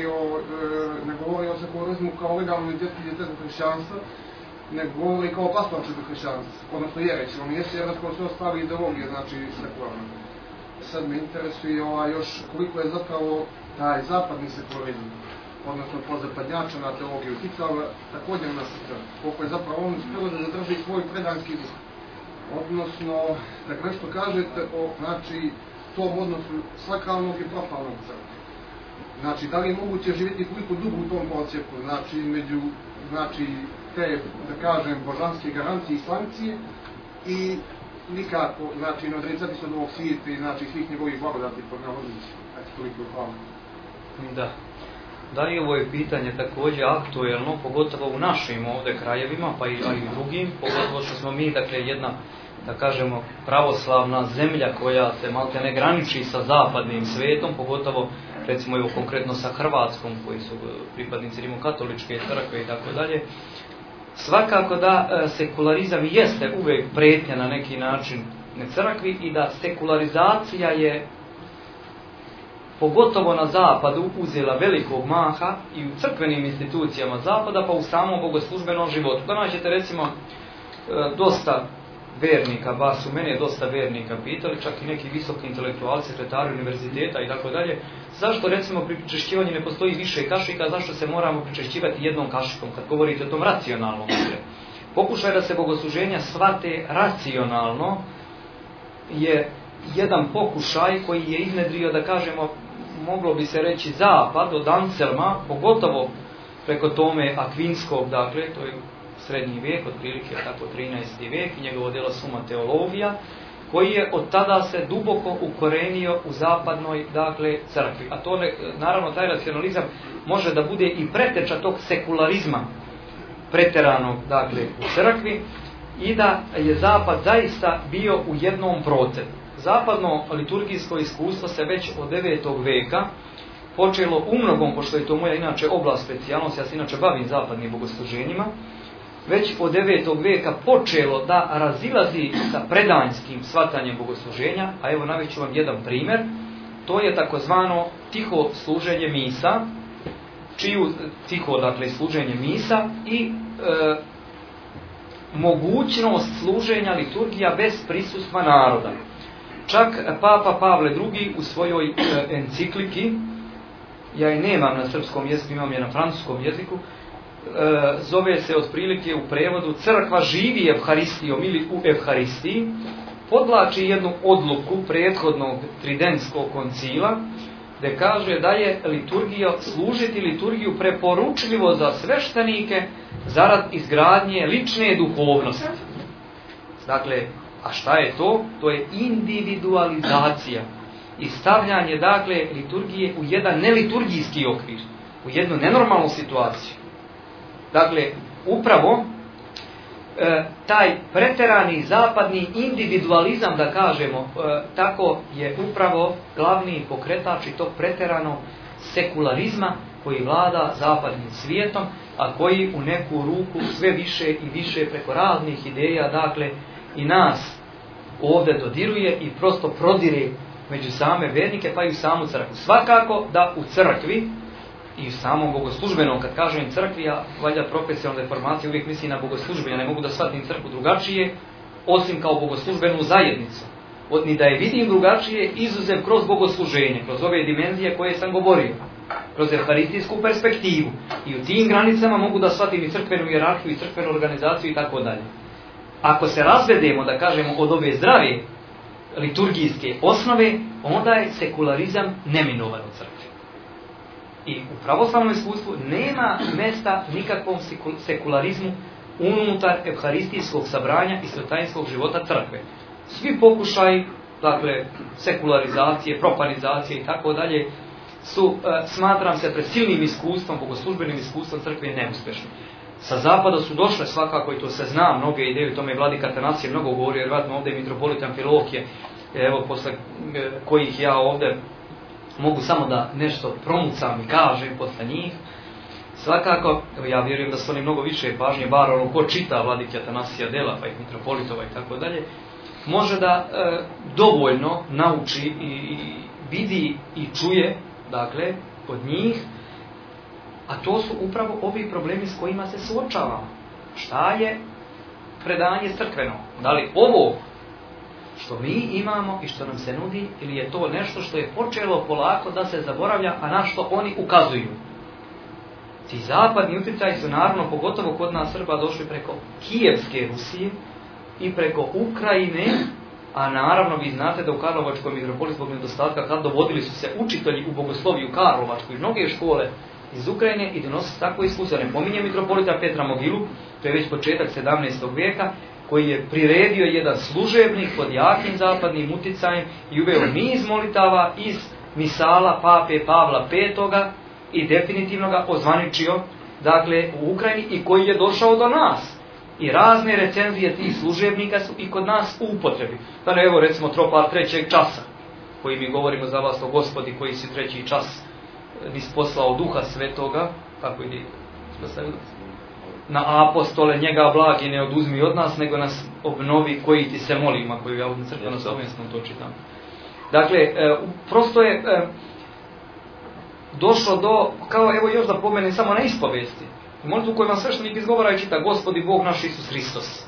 ne govori o sekularizmu kao legalnom identitetu hrišćanstva, ne govori kao pastorčetu hrišćanstva, odnosno jereći. On jeste jednako sve ostale ideologije, znači sekularno. Sad me interesuje još koliko je zapravo taj zapadni sekularizam, odnosno pozapadnjačana teologija uticala također na srce. Koliko je zapravo on uspjelo da zadrži svoj predanski duh. Odnosno, da nešto kažete o, znači, tom odnosu sakralnog i profalnog crkve. Znači, da li je moguće živjeti koliko dugo u tom procjepu, znači, među, znači, te, da kažem, božanske garancije i sankcije i nikako, znači, ne odricati se od ovog svijeta i, znači, svih njegovih blagodati pod navodnicima. Znači, toliko hvala. Da. Da li ovo je pitanje također aktuelno, pogotovo u našim ovdje krajevima, pa i drugim, pogotovo što smo mi, dakle, jedna, da kažemo, pravoslavna zemlja koja se malte ne graniči sa zapadnim svijetom, pogotovo, recimo, evo, konkretno sa Hrvatskom, koji su pripadnici rimokatoličke crkve i tako dalje. Svakako da sekularizam jeste uvijek prijetnja na neki način crkvi i da sekularizacija je pogotovo na zapadu uzela velikog maha i u crkvenim institucijama zapada, pa u samom bogoslužbenom životu. Danas ćete recimo dosta vernika, baš u mene je dosta vernika pitali, čak i neki visoki intelektualci, sekretari univerziteta i tako dalje, zašto recimo pri pričešćivanju ne postoji više kašika, zašto se moramo pričešćivati jednom kašikom, kad govorite o tom racionalnom. Pokušaj da se bogosluženja shvate racionalno je jedan pokušaj koji je iznedrio, da kažemo, moglo bi se reći zapad od Anselma, pogotovo preko tome Akvinskog, dakle, to je srednji vijek, otprilike tako 13. vijek, i njegovo djelo Suma teologija, koji je od tada se duboko ukorenio u zapadnoj, dakle, crkvi. A to, naravno, taj racionalizam može da bude i preteča tog sekularizma preteranog, dakle, u crkvi, i da je zapad zaista bio u jednom procesu. Zapadno liturgijsko iskustvo se već od 9. vijeka počelo umnogom, pošto je to moja inače oblast specijalnost, ja se inače bavim zapadnim bogosluženjima, već od 9. vijeka počelo da razilazi sa predanjskim shvatanjem bogosluženja, a evo navešću vam jedan primjer, to je takozvano tiho služenje misa, čiju tiho, dakle, služenje misa i mogućnost služenja liturgija bez prisustva naroda. Čak Papa Pavle II. U svojoj encikliki, ja je nemam na srpskom jeziku, imam je na francuskom jeziku, zove se otprilike u prevodu Crkva živi Evharistijom ili u Evharistiji, podlači jednu odluku prethodnog tridentskog koncila, gdje kaže da je liturgija, služiti liturgiju preporučljivo za sveštenike zarad izgradnje lične duhovnosti. Dakle, a šta je to? To je individualizacija i stavljanje, dakle, liturgije u jedan neliturgijski okvir, u jednu nenormalnu situaciju. Dakle, upravo taj preterani zapadni individualizam, da kažemo, tako je upravo glavni pokretač i tog preteranog sekularizma koji vlada zapadnim svijetom, a koji u neku ruku sve više i više preko raznih ideja, dakle, i nas ovdje dodiruje i prosto prodire među same vernike, pa i u samu crkvu. Svakako da u crkvi i u samom bogoslužbenom, kad kažem crkvi, ja valjda profesionalna deformacija uvijek mislim na bogoslužbenje, ne mogu da shvatim crkvu drugačije, osim kao bogoslužbenu zajednicu. Ni da je vidim drugačije, izuzev kroz bogosluženje, kroz ove dimenzije koje sam govorio, kroz evharistijsku perspektivu. I u tim granicama mogu da shvatim i crkvenu hijerarhiju, i crkvenu organizaciju i tako dalje. Ako se razvedemo, da kažemo, od ove zdrave liturgijske osnove, onda je sekularizam neminovan u crkvi. I u pravoslavnom iskustvu nema mjesta nikakvom sekularizmu unutar evharistijskog sabranja i svetajinskog života crkve. Svi pokušaji, dakle, sekularizacije, propanizacije i tako dalje, su, smatram se, pred silnim iskustvom, bogoslužbenim iskustvom crkve neuspješni. Sa zapada su došle svakako, i to se zna, mnoge ideje, o tome je vladika Atanasije mnogo govorio, jer vjerojatno ovdje je mitropolit Amfilohije, evo, posle kojih ja ovdje mogu samo da nešto promucam i kažem posle njih. Svakako, ja vjerujem da su oni mnogo više pažnje, bar ono ko čita vladike Atanasija dela, pa i mitropolitova i tako dalje, može da dovoljno nauči i vidi i čuje, dakle, od njih, a to su upravo ovi problemi s kojima se suočavamo. Šta je predanje crkveno? Da li ovo što mi imamo i što nam se nudi, ili je to nešto što je počelo polako da se zaboravlja, a na što oni ukazuju? Ti zapadni utjecaji su, naravno, pogotovo kod nas Srba, došli preko Kijevske Rusije i preko Ukrajine, a naravno vi znate da u Karlovačkoj mitropoliji zbog nedostatka kad dovodili su se učitelji u bogosloviju Karlovačku i mnoge škole iz Ukrajine i donosi tako iskustvo. Ne pominje mitropolita Petra Mogilu, to je već početak 17. vijeka, koji je priredio jedan služebnik pod jakim zapadnim utjecajem i uveo niz molitava iz misala Pape Pavla V. i definitivno ga ozvaničio, dakle, u Ukrajini, i koji je došao do nas. I razne recenzije tih služebnika su i kod nas u upotrebi. Dakle, evo recimo tropar trećeg časa, koji mi govorimo za vas o Gospodi koji si treći čas nisposlao Duha Svetoga, kako ide na apostole, njega blagi ne oduzmi od nas, nego nas obnovi koji ti se molimo, koju ja u crkveno slovenskom to čitam. Dakle, prosto je došlo do, kao evo još da pomenem samo na ispovesti, molitvu koju vam sveštenik izgovara i čita Gospodi Bog naš Isus Hristos,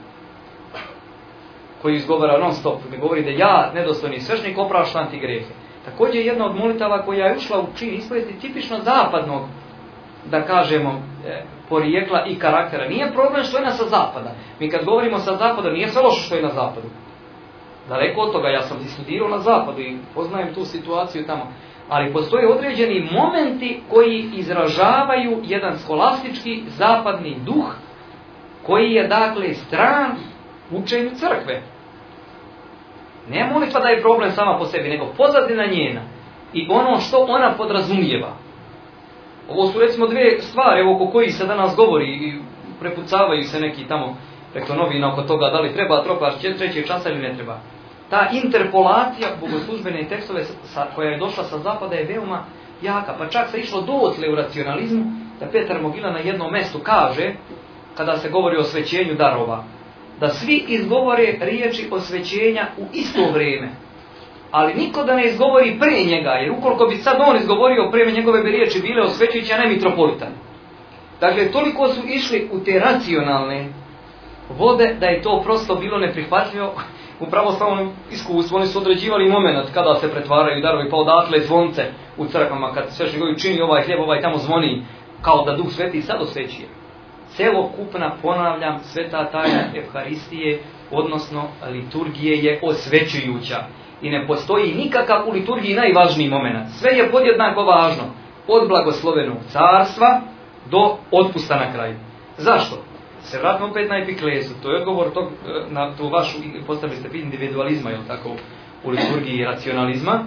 koji izgovara non stop, mi govori da ja, nedostojni sveštenik, opraštam ti grehe. Također jedna od molitava koja je ušla u čin ispovesti tipično zapadnog, da kažemo, porijekla i karaktera. Nije problem što je sa zapada. Mi kad govorimo sa zapada, nije sve loše što je na zapadu. Daleko od toga, ja sam i studirao na zapadu i poznajem tu situaciju tamo. Ali postoje određeni momenti koji izražavaju jedan skolastički zapadni duh, koji je, dakle, stran učenju crkve. Ne molitva da je problem sama po sebi, nego pozadina njena i ono što ona podrazumijeva. Ovo su recimo dvije stvari oko kojih se danas govori i prepucavaju se neki tamo preko novina oko toga da li treba tropar trećeg časa ili ne treba. Ta interpolacija bogoslužbene tekstove koja je došla sa zapada je veoma jaka, pa čak se išlo dotle u racionalizmu da Petar Mogila na jednom mjestu kaže, kada se govori o svećenju darova, da svi izgovore riječi osvećenja u isto vrijeme. ali niko da ne izgovori pre njega, jer ukoliko bi sad on izgovorio pre njegove bi riječi bile osvećujuće, a ne mitropolitan. Dakle, toliko su išli u te racionalne vode da je to prosto bilo neprihvatljivo u pravoslavnom iskustvu. Oni su određivali moment kada se pretvaraju darovi, pa odatle zvonce u crkvama, kad svećenik čini ovaj hljeb, ovaj tamo zvoni, kao da Duh Sveti sad osvećuje. Celokupna, ponavljam, sveta tajna Evharistije, odnosno liturgije, je osvećujuća. I ne postoji nikakav u liturgiji najvažniji moment. Sve je podjednako važno. Od blagoslovenog carstva do otpusta na kraju. Zašto? Se vratimo opet na epiklezu. To je odgovor na tu vašu, postavili ste pitanje individualizma, je li tako, u liturgiji racionalizma.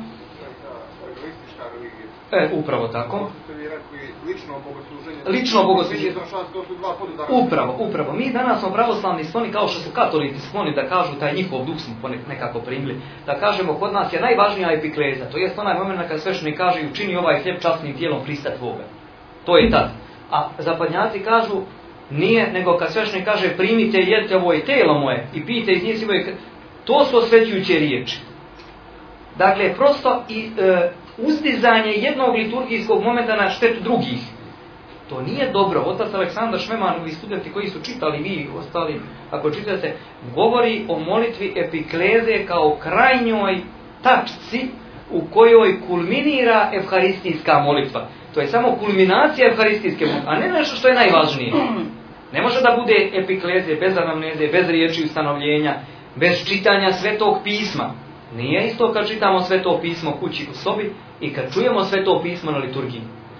Upravo tako. Lično bogosluženje. Upravo. Mi danas smo pravoslavni skloni, kao što su katolici skloni da kažu, taj njihov duh smo nekako primili, da kažemo kod nas je najvažnija epikleza. To jest onaj moment kad sveštenik kaže učini ovaj hljeb časnim tijelom Hrista tvoga. To je tad. A zapadnjaci kažu nije, nego kad sveštenik kaže primite i jedite ovo je tijelo moje i pijte iz nje svoje, to su osvećujuće riječi. Dakle, prosto i uzdizanje jednog liturgijskog momenta na štetu drugih. To nije dobro. Otac Aleksandar Šmeman i studenti koji su čitali, vi i ostali, ako čitate, govori o molitvi epikleze kao krajnjoj tačci u kojoj kulminira evharistijska molitva. To je samo kulminacija evharistijske molitve, a ne nešto što je najvažnije. Ne može da bude epikleze bez anamneze, bez riječi ustanovljenja, bez čitanja Svetog pisma. Nije isto kad čitamo Sveto pismo kući u sobi i kad čujemo Sveto pismo na liturgiji.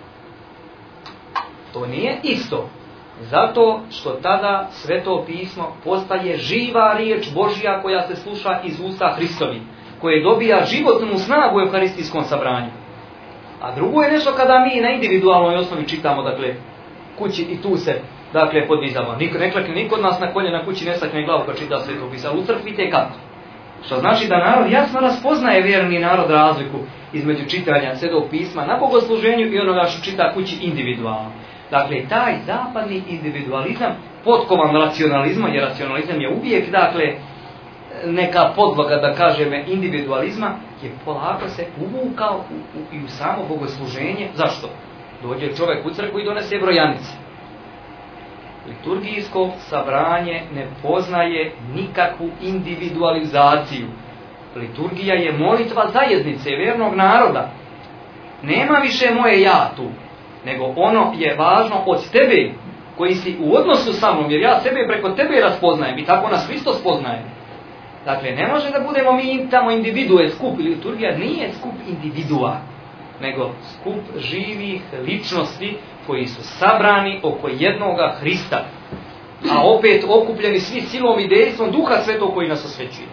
To nije isto. Zato što tada Sveto pismo postaje živa riječ Božja koja se sluša iz usta Hristovi, koje dobija životnu snagu u evharistijskom sabranju. A drugo je nešto kada mi na individualnoj osnovi čitamo, dakle, kući i tu se, dakle, podvizamo. Ne klekne niko od nas na kolje na kući, ne sakne glavu kad čita Sveto pismo. U crkvi tekako. Što znači da narod jasno raspoznaje, vjerni narod, razliku između čitanja Svetog pisma na bogosluženju i onoga što čita kući individualno. Dakle, taj zapadni individualizam, potkovan racionalizma, jer racionalizam je uvijek, dakle, neka podloga, da kažem, individualizma, je polako se uvukao i u samo bogosluženje. Zašto? Dođe čovjek u crkvu i donese brojanice. Liturgijsko sabranje ne poznaje nikakvu individualizaciju. Liturgija je molitva zajednice, vjernog naroda. Nema više moje ja tu, nego ono je važno od tebe, koji si u odnosu sa mnom, jer ja sebe preko tebe raspoznajem i tako nas Hristos poznaje. Dakle, ne može da budemo mi tamo individue, skup. Liturgija nije skup individua, nego skup živih ličnosti koji su sabrani oko jednoga Hrista, a opet okupljeni svi silom i dejstvom Duha Svetog koji nas osvećuje.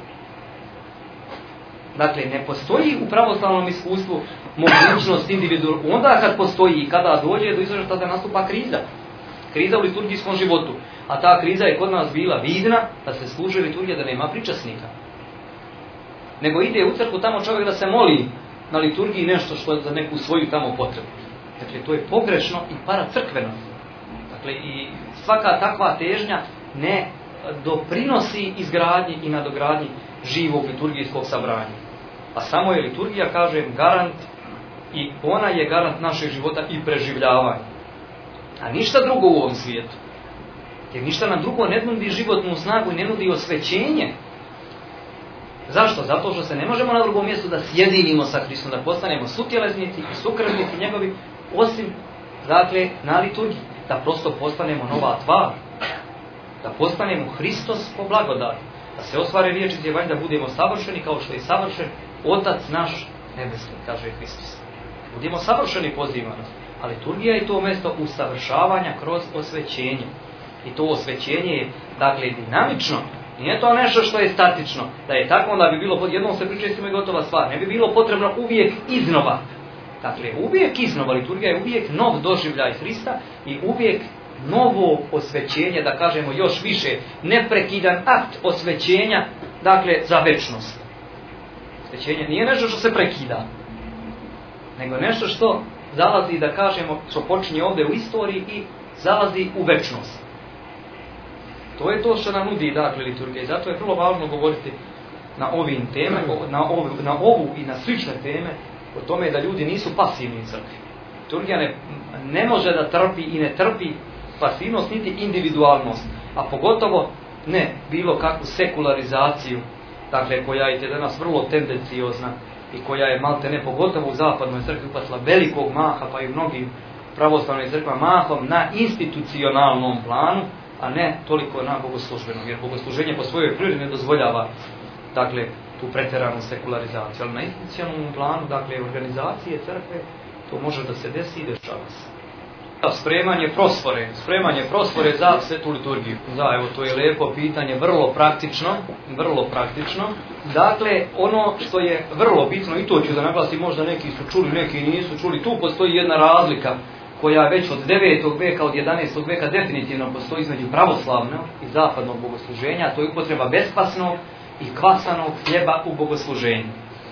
Dakle, ne postoji u pravoslavnom iskustvu mogućnost individualnog. Onda kad postoji i kada dođe do izražaja, tada nastupa kriza. Kriza u liturgijskom životu. A ta kriza je kod nas bila vidna da se služi liturgija, da nema pričasnika. Nego ide u crkvu tamo čovjek da se moli na liturgiji nešto što je za neku svoju tamo potrebu. Dakle, to je pogrešno i paracrkveno. Dakle, i svaka takva težnja ne doprinosi izgradnji i nadogradnji živog liturgijskog sabranja. A samo je liturgija, kažem, garant i ona je garant našeg života i preživljavanja. A ništa drugo u ovom svijetu. Jer ništa nam drugo ne nudi životnu snagu i ne nudi osvećenje. Zašto? Zato što se ne možemo na drugom mjestu da sjedinimo sa Hristom, da postanemo sutjelesnici i sukrvnici njegovi, osim, dakle, na liturgiji. Da prosto postanemo nova tvar. Da postanemo Hristos po blagodati. Da se ostvare riječi iz Evanđelja, da budemo savršeni kao što je savršen Otac naš nebesni, kaže Hristos. Budemo savršeni, poziva nas. A liturgija je to mjesto usavršavanja kroz osvećenje. I to osvećenje je, dakle, dinamično. Nije to nešto što je statično. Da je tako, onda bi bilo, jednom se priča i gotova stvar. Ne bi bilo potrebno uvijek iznova. Dakle, uvijek iznova. Liturgija je uvijek nov doživljaj Hrista i uvijek novo osvećenje, da kažemo još više, neprekidan akt osvećenja, dakle, za večnost. Osvećenje nije nešto što se prekida, nego nešto što zalazi, da kažemo, što počinje ovdje u istoriji i zalazi u večnost. To je to što nam nudi, dakle, liturgija. I zato je vrlo važno govoriti na ovim teme, na ovu i na slične teme, o tome da ljudi nisu pasivni u crkvi. Liturgija ne može da trpi i ne trpi pasivnost niti individualnost, a pogotovo ne bilo kakvu sekularizaciju, dakle koja je danas vrlo tendenciozna i koja je malte ne pogotovo u zapadnoj crkvi upatila velikog maha, pa i u mnogim pravoslavnim crkvama mahom na institucionalnom planu, a ne toliko na bogoslužbenom, jer bogosluženje po svojoj prirodi ne dozvoljava, dakle, tu pretjeranu sekularizaciju, ali na institucionalnom planu, dakle, organizacije crkve, to može da se desi i dešava se. Spremanje prosfore za svetu liturgiju. Da, evo, to je lijepo pitanje, vrlo praktično. Dakle, ono što je vrlo bitno, i to ću da naglasim, možda neki su čuli, neki nisu čuli, tu postoji jedna razlika koja već od 9. veka, od 11. veka definitivno postoji između pravoslavnog i zapadnog bogosluženja, a to je upotreba bespasnog i kvasanog hljeba u bogosluženju.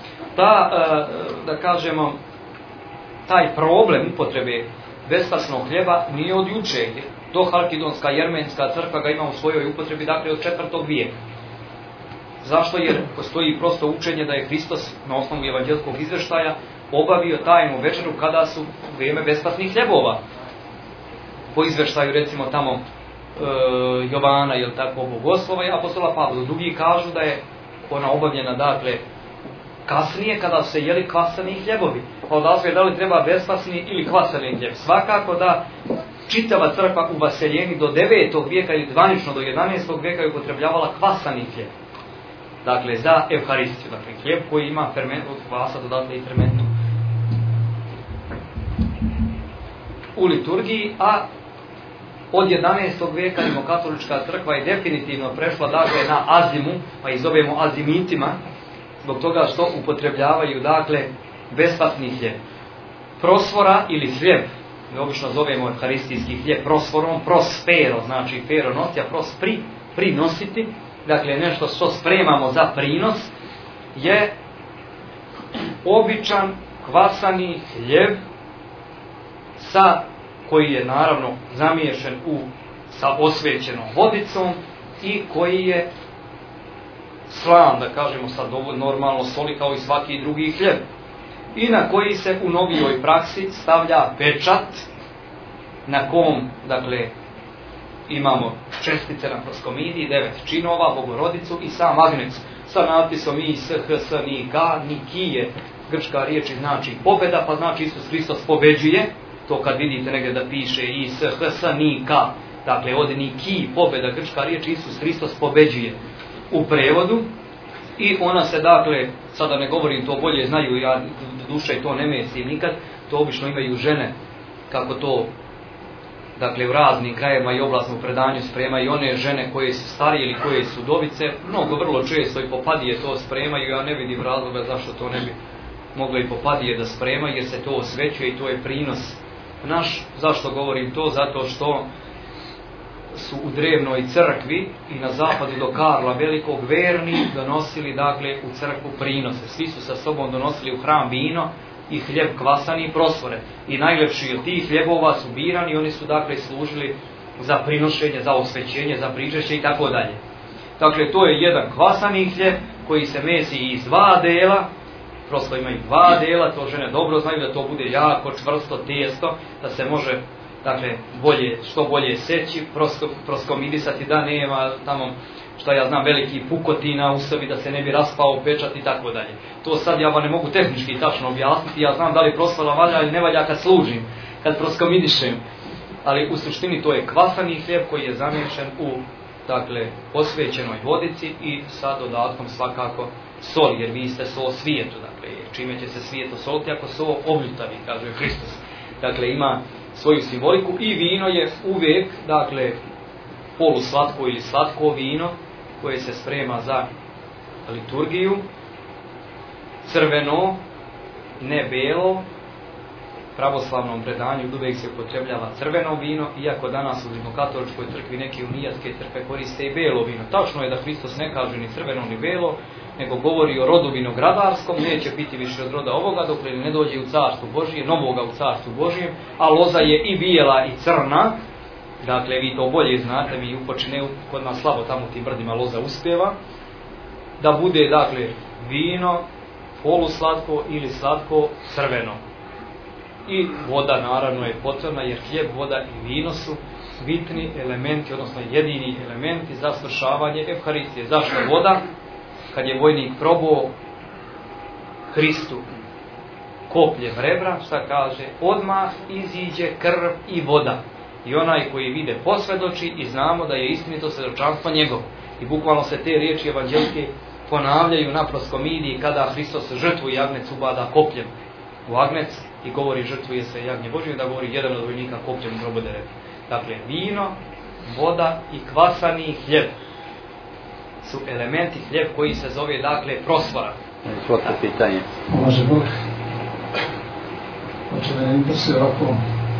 Da kažemo, taj problem upotrebe bespasnog hljeba nije od jučer. Dohalkidonska jermenska crkva ga ima u svojoj upotrebi, dakle, od 4. vijeka. Zašto? Jer postoji prosto učenje da je Hristos na osnovu evanđelskog izvještaja obavio tajnu večeru kada su vrijeme bespasnih hljebova. Po izvještaju, recimo, tamo Jovana, jel tako, bogoslova i apostola Pavla. Drugi kažu da je ona obavljena, dakle, kasnije kada su se jeli kvasani hljebovi. Pa odazve da li treba bespasni ili kvasani hljeb. Svakako da čitava crkva u Vaseljeni do 9. vijeka ili zvanično do 11. vijeka je upotrebljavala kvasani hljeb. Dakle, za Evharistiju. Dakle, hljeb koji ima ferment od kvasa, dodatle i fermentu u liturgiji, a od 11. vijeka rimokatolička crkva je definitivno prešla, dakle, na azimu, pa ih zovemo azimitima, zbog toga što upotrebljavaju, dakle, bespasni hljeb. Prosfora ili hljeb, mi obično zovemo evharistijski hljeb prosforom, prospero, znači pero nosi, a prinositi, dakle nešto što spremamo za prinos, je običan kvasani hljeb koji je naravno zamiješen sa osvećenom vodicom i koji je slan, da kažemo sad normalno soli kao i svaki drugi hljeb. I na koji se u novijoj praksi stavlja pečat na kom, dakle, imamo čestice na proskomidiji, 9 činova, Bogorodicu i sam agnec sa natpisom i s, h, s, ni, k, ni, ki je grčka riječ znači pobjeda, pa znači Isus Hristos pobeđuje, to kad vidite negdje da piše i s, h, s, ni, k, dakle ovdje ni, ki, pobjeda, grčka riječ Isus Hristos pobeđuje u prevodu. I ona se, dakle, sada ne govorim, to bolje znaju, ja duše to ne mislim nikad, to obično imaju žene, kako to, dakle, u raznim krajevima i oblasnom predanju spremaju one žene koje su starije ili koje su udovice, vrlo često i popadije to spremaju, ja ne vidim razloga zašto to ne bi moglo i popadije da spremaju, jer se to osvećuje i to je prinos naš. Zašto govorim to? Zato što su u drevnoj crkvi i na zapadu do Karla Velikog verni donosili, dakle, u crkvu prinose. Svi su sa sobom donosili u hram vino i hljeb kvasani i prosfore. I najlepši od tih hljebova su birani i oni su, dakle, služili za prinošenje, za osvećenje, za pričešće i tako dalje. Dakle, to je jedan kvasani hljeb koji se mesi iz 2 dela. Prosto imaju 2 dela, to žene dobro znaju da to bude jako čvrsto tijesto, da se može, dakle, što bolje seći, proskomidisati, da nema tamo, što ja znam, veliki pukotina u sebi, da se ne bi raspao pečat i tako dalje. To sad ja vam ne mogu tehnički tačno objasniti, ja znam da li prosvala valja ili ne valja kad služim, kad proskomidišem, ali u suštini to je kvasani hljeb koji je zamiješen u, dakle, osvećenoj vodici i sa dodatkom svakako soli, jer vi ste so svijetu, dakle, čime će se svijet osoliti ako so obljutavi, kaže Hristos. Dakle, ima svoju simboliku i vino je uvijek, dakle, poluslatko ili slatko vino koje se sprema za liturgiju, crveno, ne belo. Pravoslavnom predanju uvijek se upotrebljava crveno vino, iako danas u rimokatoličkoj crkvi neke unijatske crkve koriste i belo vino. Tačno je da Hristos ne kaže ni crveno ni belo, nego govori o rodu vinogradarskom, neće biti više od roda ovoga dok ne dođe u carstvu Božije, novoga u carstvu Božijem, a loza je i bijela i crna. Dakle, vi to bolje znate, mi upočine kod nas slabo tamo u tim brdima loza uspjeva. da bude, dakle, vino, poluslatko ili slatko crveno. I voda naravno je potrebna, jer hljeb, voda i vino su bitni elementi, odnosno jedini elementi za svršavanje Evharistije. Zašto voda? Kad je vojnik probao Hristu kopljem rebra, šta kaže? Odmah iziđe krv i voda. I onaj koji vide posvjedoči i znamo da je istinito svjedočanstvo njegovo. I bukvalno se te riječi evanđelske ponavljaju na proskomidiji kada Hristos žrtvuje jagnec ubada kopljem u agnec i govori žrtvuje se jagnje Božje, da govori jedan od vojnika kopljem probode rebra. Dakle, vino, voda i kvasani hljeb su elementi, hljeb koji se zove, dakle, prosvora. Svako pitanje. Može Bog. Znači, mene interesuje ovako.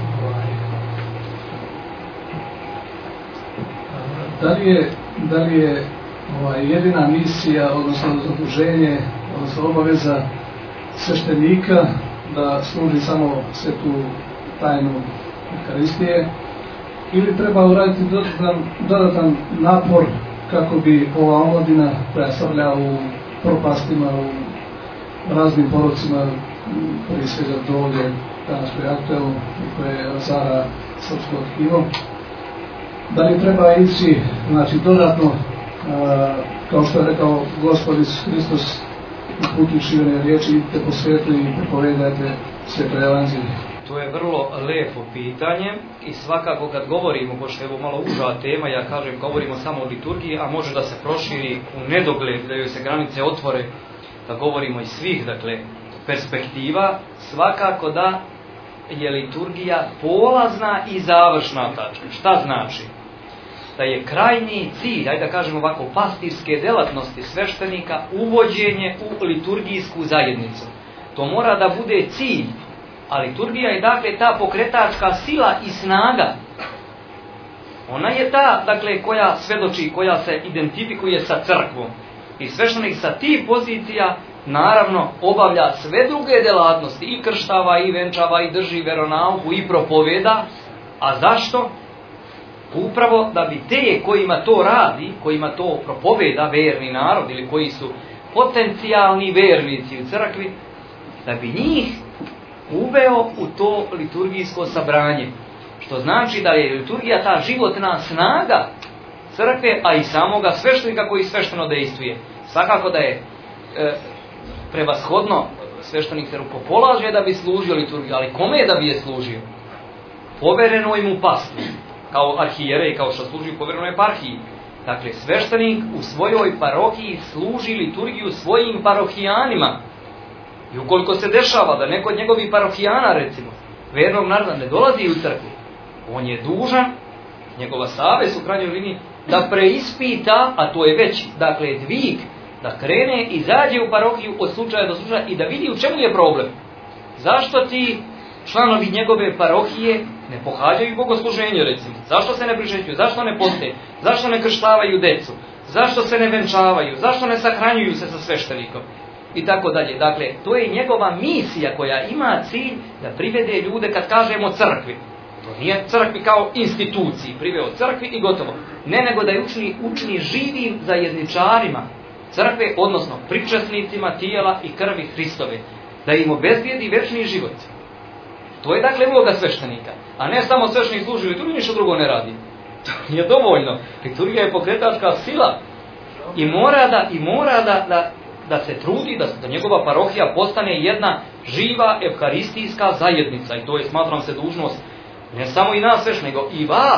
Da li je jedina misija, odnosno zaduženje, odnosno obaveza sveštenika da služi samo svetu tajnu Euharistije, ili treba uraditi dodatan napor kako bi ova omladina koja stavlja u propastima, u raznim porocima, prije svega dolje, danas koji je aktuelno i koje razara srpsko tkivo, da li treba ići, znači, dodatno, kao što je rekao Gospod Isus Hristos, uputivši one riječi, idite po svijetu i propovedajte sveto evanđelje? To je vrlo lijepo pitanje i svakako kad govorimo, pošto je ovo malo uža tema, ja kažem govorimo samo o liturgiji, a može da se proširi u nedogled, da joj se granice otvore, da govorimo iz svih, dakle, perspektiva, svakako da je liturgija polazna i završna tačka. Šta znači? Da je krajnji cilj, ajde da kažemo ovako, pastirske delatnosti sveštenika uvođenje u liturgijsku zajednicu. To mora da bude cilj, a liturgija je, dakle, ta pokretačka sila i snaga. Ona je ta, dakle, koja svedoči, koja se identifikuje sa crkvom. I sveštenik sa tih pozicija naravno obavlja sve druge delatnosti, i krštava, i venčava, i drži veronauku, i propoveda. A zašto? Upravo da bi te kojima to radi, kojima to propoveda verni narod, ili koji su potencijalni vernici u crkvi, da bi njih uveo u to liturgijsko sabranje. Što znači da je liturgija ta životna snaga crkve, a i samoga sveštenika koji svešteno dejstvuje. Svakako da je prevashodno sveštenik se rukopolaže da bi služio liturgiju, ali kome je da bi je služio? Poverenoj mu pastvi, kao arhijerej, kao što služi poverenoj eparhiji. Dakle, sveštenik u svojoj parohiji služi liturgiju svojim parohijanima. I ukoliko se dešava da neko od njegovih parohijana, recimo, vernog naroda ne dolazi u crkvu, on je dužan, njegova savest u krajnjoj liniji, da preispita, a to je već, dakle, dvig, da krene i zađe u parohiju od slučaja do slučaja i da vidi u čemu je problem. Zašto ti članovi njegove parohije ne pohađaju bogosluženje, recimo? Zašto se ne prižećuju? Zašto ne poste? Zašto ne krštavaju decu? Zašto se ne venčavaju? Zašto ne sahranjuju se sa sveštenikom? I tako dalje. Dakle, to je njegova misija koja ima cilj da privede ljude, kad kažemo crkvi. To nije crkvi kao instituciji, priveo crkvi i gotovo. Ne, nego da je učini živim zajedničarima crkve, odnosno pričasnicima tijela i krvi Hristove. Da im obezbijedi večni život. To je, dakle, uloga sveštenika. A ne samo sveštenik služi liturgiju, ništa drugo ne radi. To nije dovoljno. Liturgija je pokretačka sila i mora da se trudi da njegova parohija postane jedna živa evharistijska zajednica. I to je, smatram se, dužnost ne samo i nas sveš, nego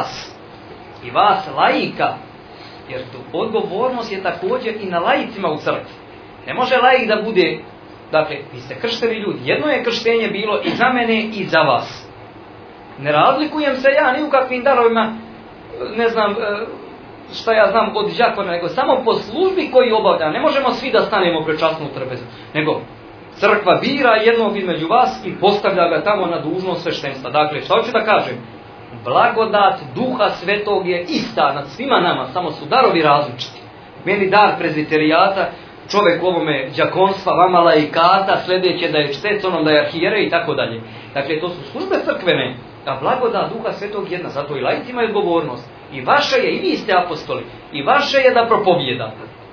i vas laika. Jer tu odgovornost je također i na laicima u crkvi. Ne može laik da bude, dakle, vi ste kršteni ljudi. Jedno je krštenje bilo i za mene i za vas. Ne razlikujem se ja ni u kakvim darovima, ne znam šta ja znam od đakona, nego samo po službi koji obavlja. Ne možemo svi da stanemo pred časnu trpezu, nego crkva bira jednog između vas i postavlja ga tamo na dužnost sveštenstva. Dakle, šta hoću da kažem? Blagodat Duha Svetog je ista nad svima nama, samo su darovi različiti. Meni dar prezbiterijata, čovjek ovome đakonstva, vama laikata, sljedeće da je čtec, onom da je arhijerej i tako dalje. Dakle, to su službe crkvene, a blagodat Duha Svetog jedna, zato i laici imaju odgovornost. I vaše je, i vi ste apostoli, i vaše je da propovijedate.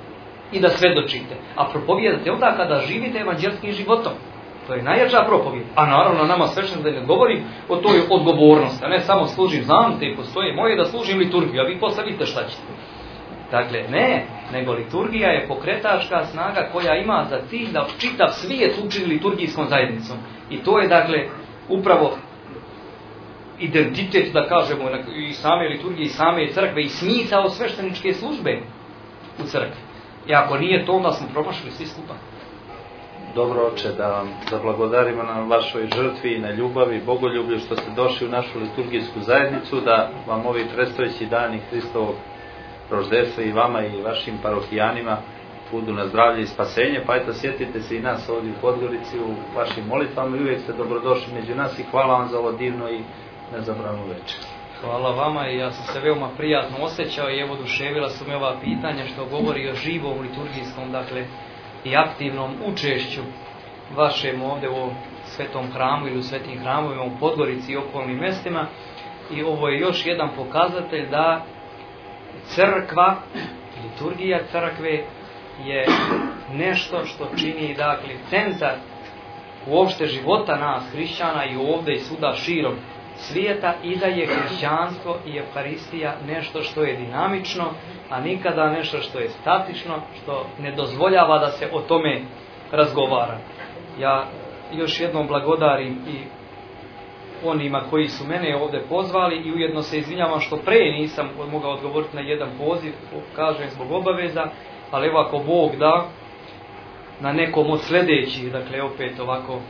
i da svedočite. A propovijedate onda kada živite evanđelskim životom. To je najjača propovijed. A naravno nama sveštenik da ne govori o toj odgovornosti. A ne samo služim, znam te postoje moje da služim liturgiju, a vi posle vidite šta ćete. Dakle, ne, nego liturgija je pokretačka snaga koja ima za cilj da čitav svijet učini liturgijskom zajednicom. I to je dakle upravo identitet, da kažemo, i same liturgije, i same crkve, i smisao svešteničke službe u crkvi. I ako nije to, onda smo promašili svi skupa. Dobro, oče, da vam zablagodarimo na vašoj žrtvi i na ljubavi, bogoljublju što ste došli u našu liturgijsku zajednicu, da vam ovi predstojeći dani Hristovog roždestva i vama i vašim parohijanima budu na zdravlje i spasenje. Pa eto, sjetite se i nas ovdje u Podgorici u vašim molitvama i uvijek ste dobrodošli među nas i hvala vam za ovo divno i nezabranu večer. Hvala vama i ja sam se veoma prijatno osjećao i evo oduševila su me ova pitanja što govori o živom liturgijskom, dakle, i aktivnom učešću vašem ovdje u svetom hramu ili u svetim hramovima u Podgorici i okolnim mjestima. I ovo je još jedan pokazatelj da crkva, liturgija crkve je nešto što čini, dakle, centar uopšte života nas, hrišćana, i ovdje i svuda širom svijeta, i da je hrišćanstvo i Evharistija nešto što je dinamično, a nikada nešto što je statično, što ne dozvoljava da se o tome razgovara. Ja još jednom blagodarim i onima koji su mene ovdje pozvali i ujedno se izvinjavam što pre nisam mogao odgovoriti na jedan poziv, kažem zbog obaveza, ali evo ako Bog da, na nekom od sljedećih, dakle opet ovako,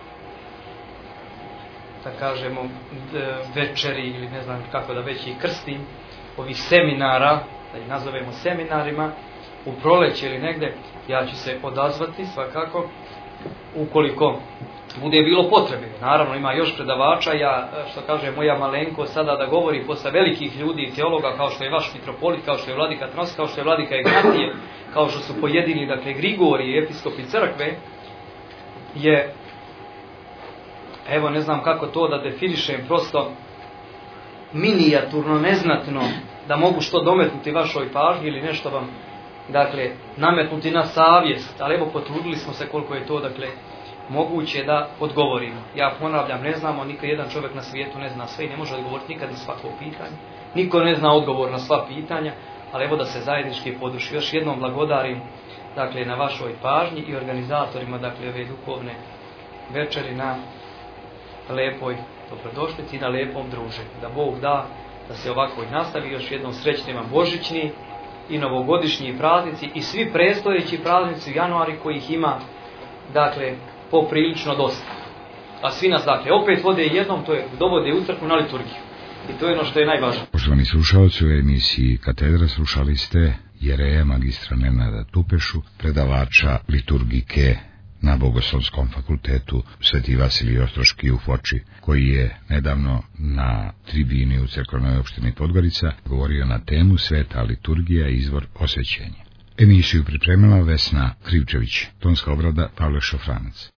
da kažemo, večeri ili ne znam kako da već i krstim, ovih seminara, da ih nazovemo seminarima, u proleće ili negdje, ja ću se odazvati svakako, ukoliko bude bilo potrebe. Naravno ima još predavača, ja, što kaže moja malenko, sada da govori posle velikih ljudi i teologa, kao što je vaš mitropolit, kao što je vladika Tros, kao što je vladika Ignatije, kao što su pojedini, dakle, Grigorije, episkopi crkve, je, evo ne znam kako to da definišem, prosto minijaturno, neznatno, da mogu što dometnuti vašoj pažnji ili nešto vam, dakle, nametnuti na savjest, ali evo potrudili smo se koliko je to, dakle, moguće da odgovorimo. Ja ponavljam, ne znamo, nikad jedan čovjek na svijetu ne zna sve i ne može odgovoriti nikad na svako pitanje. Niko ne zna odgovor na sva pitanja, ali evo da se zajednički poduši. Još jednom blagodarim, dakle, na vašoj pažnji i organizatorima, dakle, ove duhovne večeri na lepoj dobrodošlici i na lepom druženju. Da Bog da da se ovako i nastavi. Još jednom srećni vam božićni i novogodišnji praznici i svi predstojeći praznici u januari kojih ima, dakle, poprilično dosta. A svi nas, dakle, opet vode jednom, to je dovode u crkvu na liturgiju. I to je ono što je najvažnije. Poštovani slušalci, u emisiji Katedra slušali ste jereja magistra Nenada Tupešu, predavača liturgike na Bogoslovskom fakultetu Sveti Vasilij Ostroški u Foči, koji je nedavno na tribini u crkvenoj opštini Podgorica govorio na temu Sveta liturgija i izvor osvećenja. Emisiju pripremila Vesna Krivčević, tonska obrada Pavle Šofranac.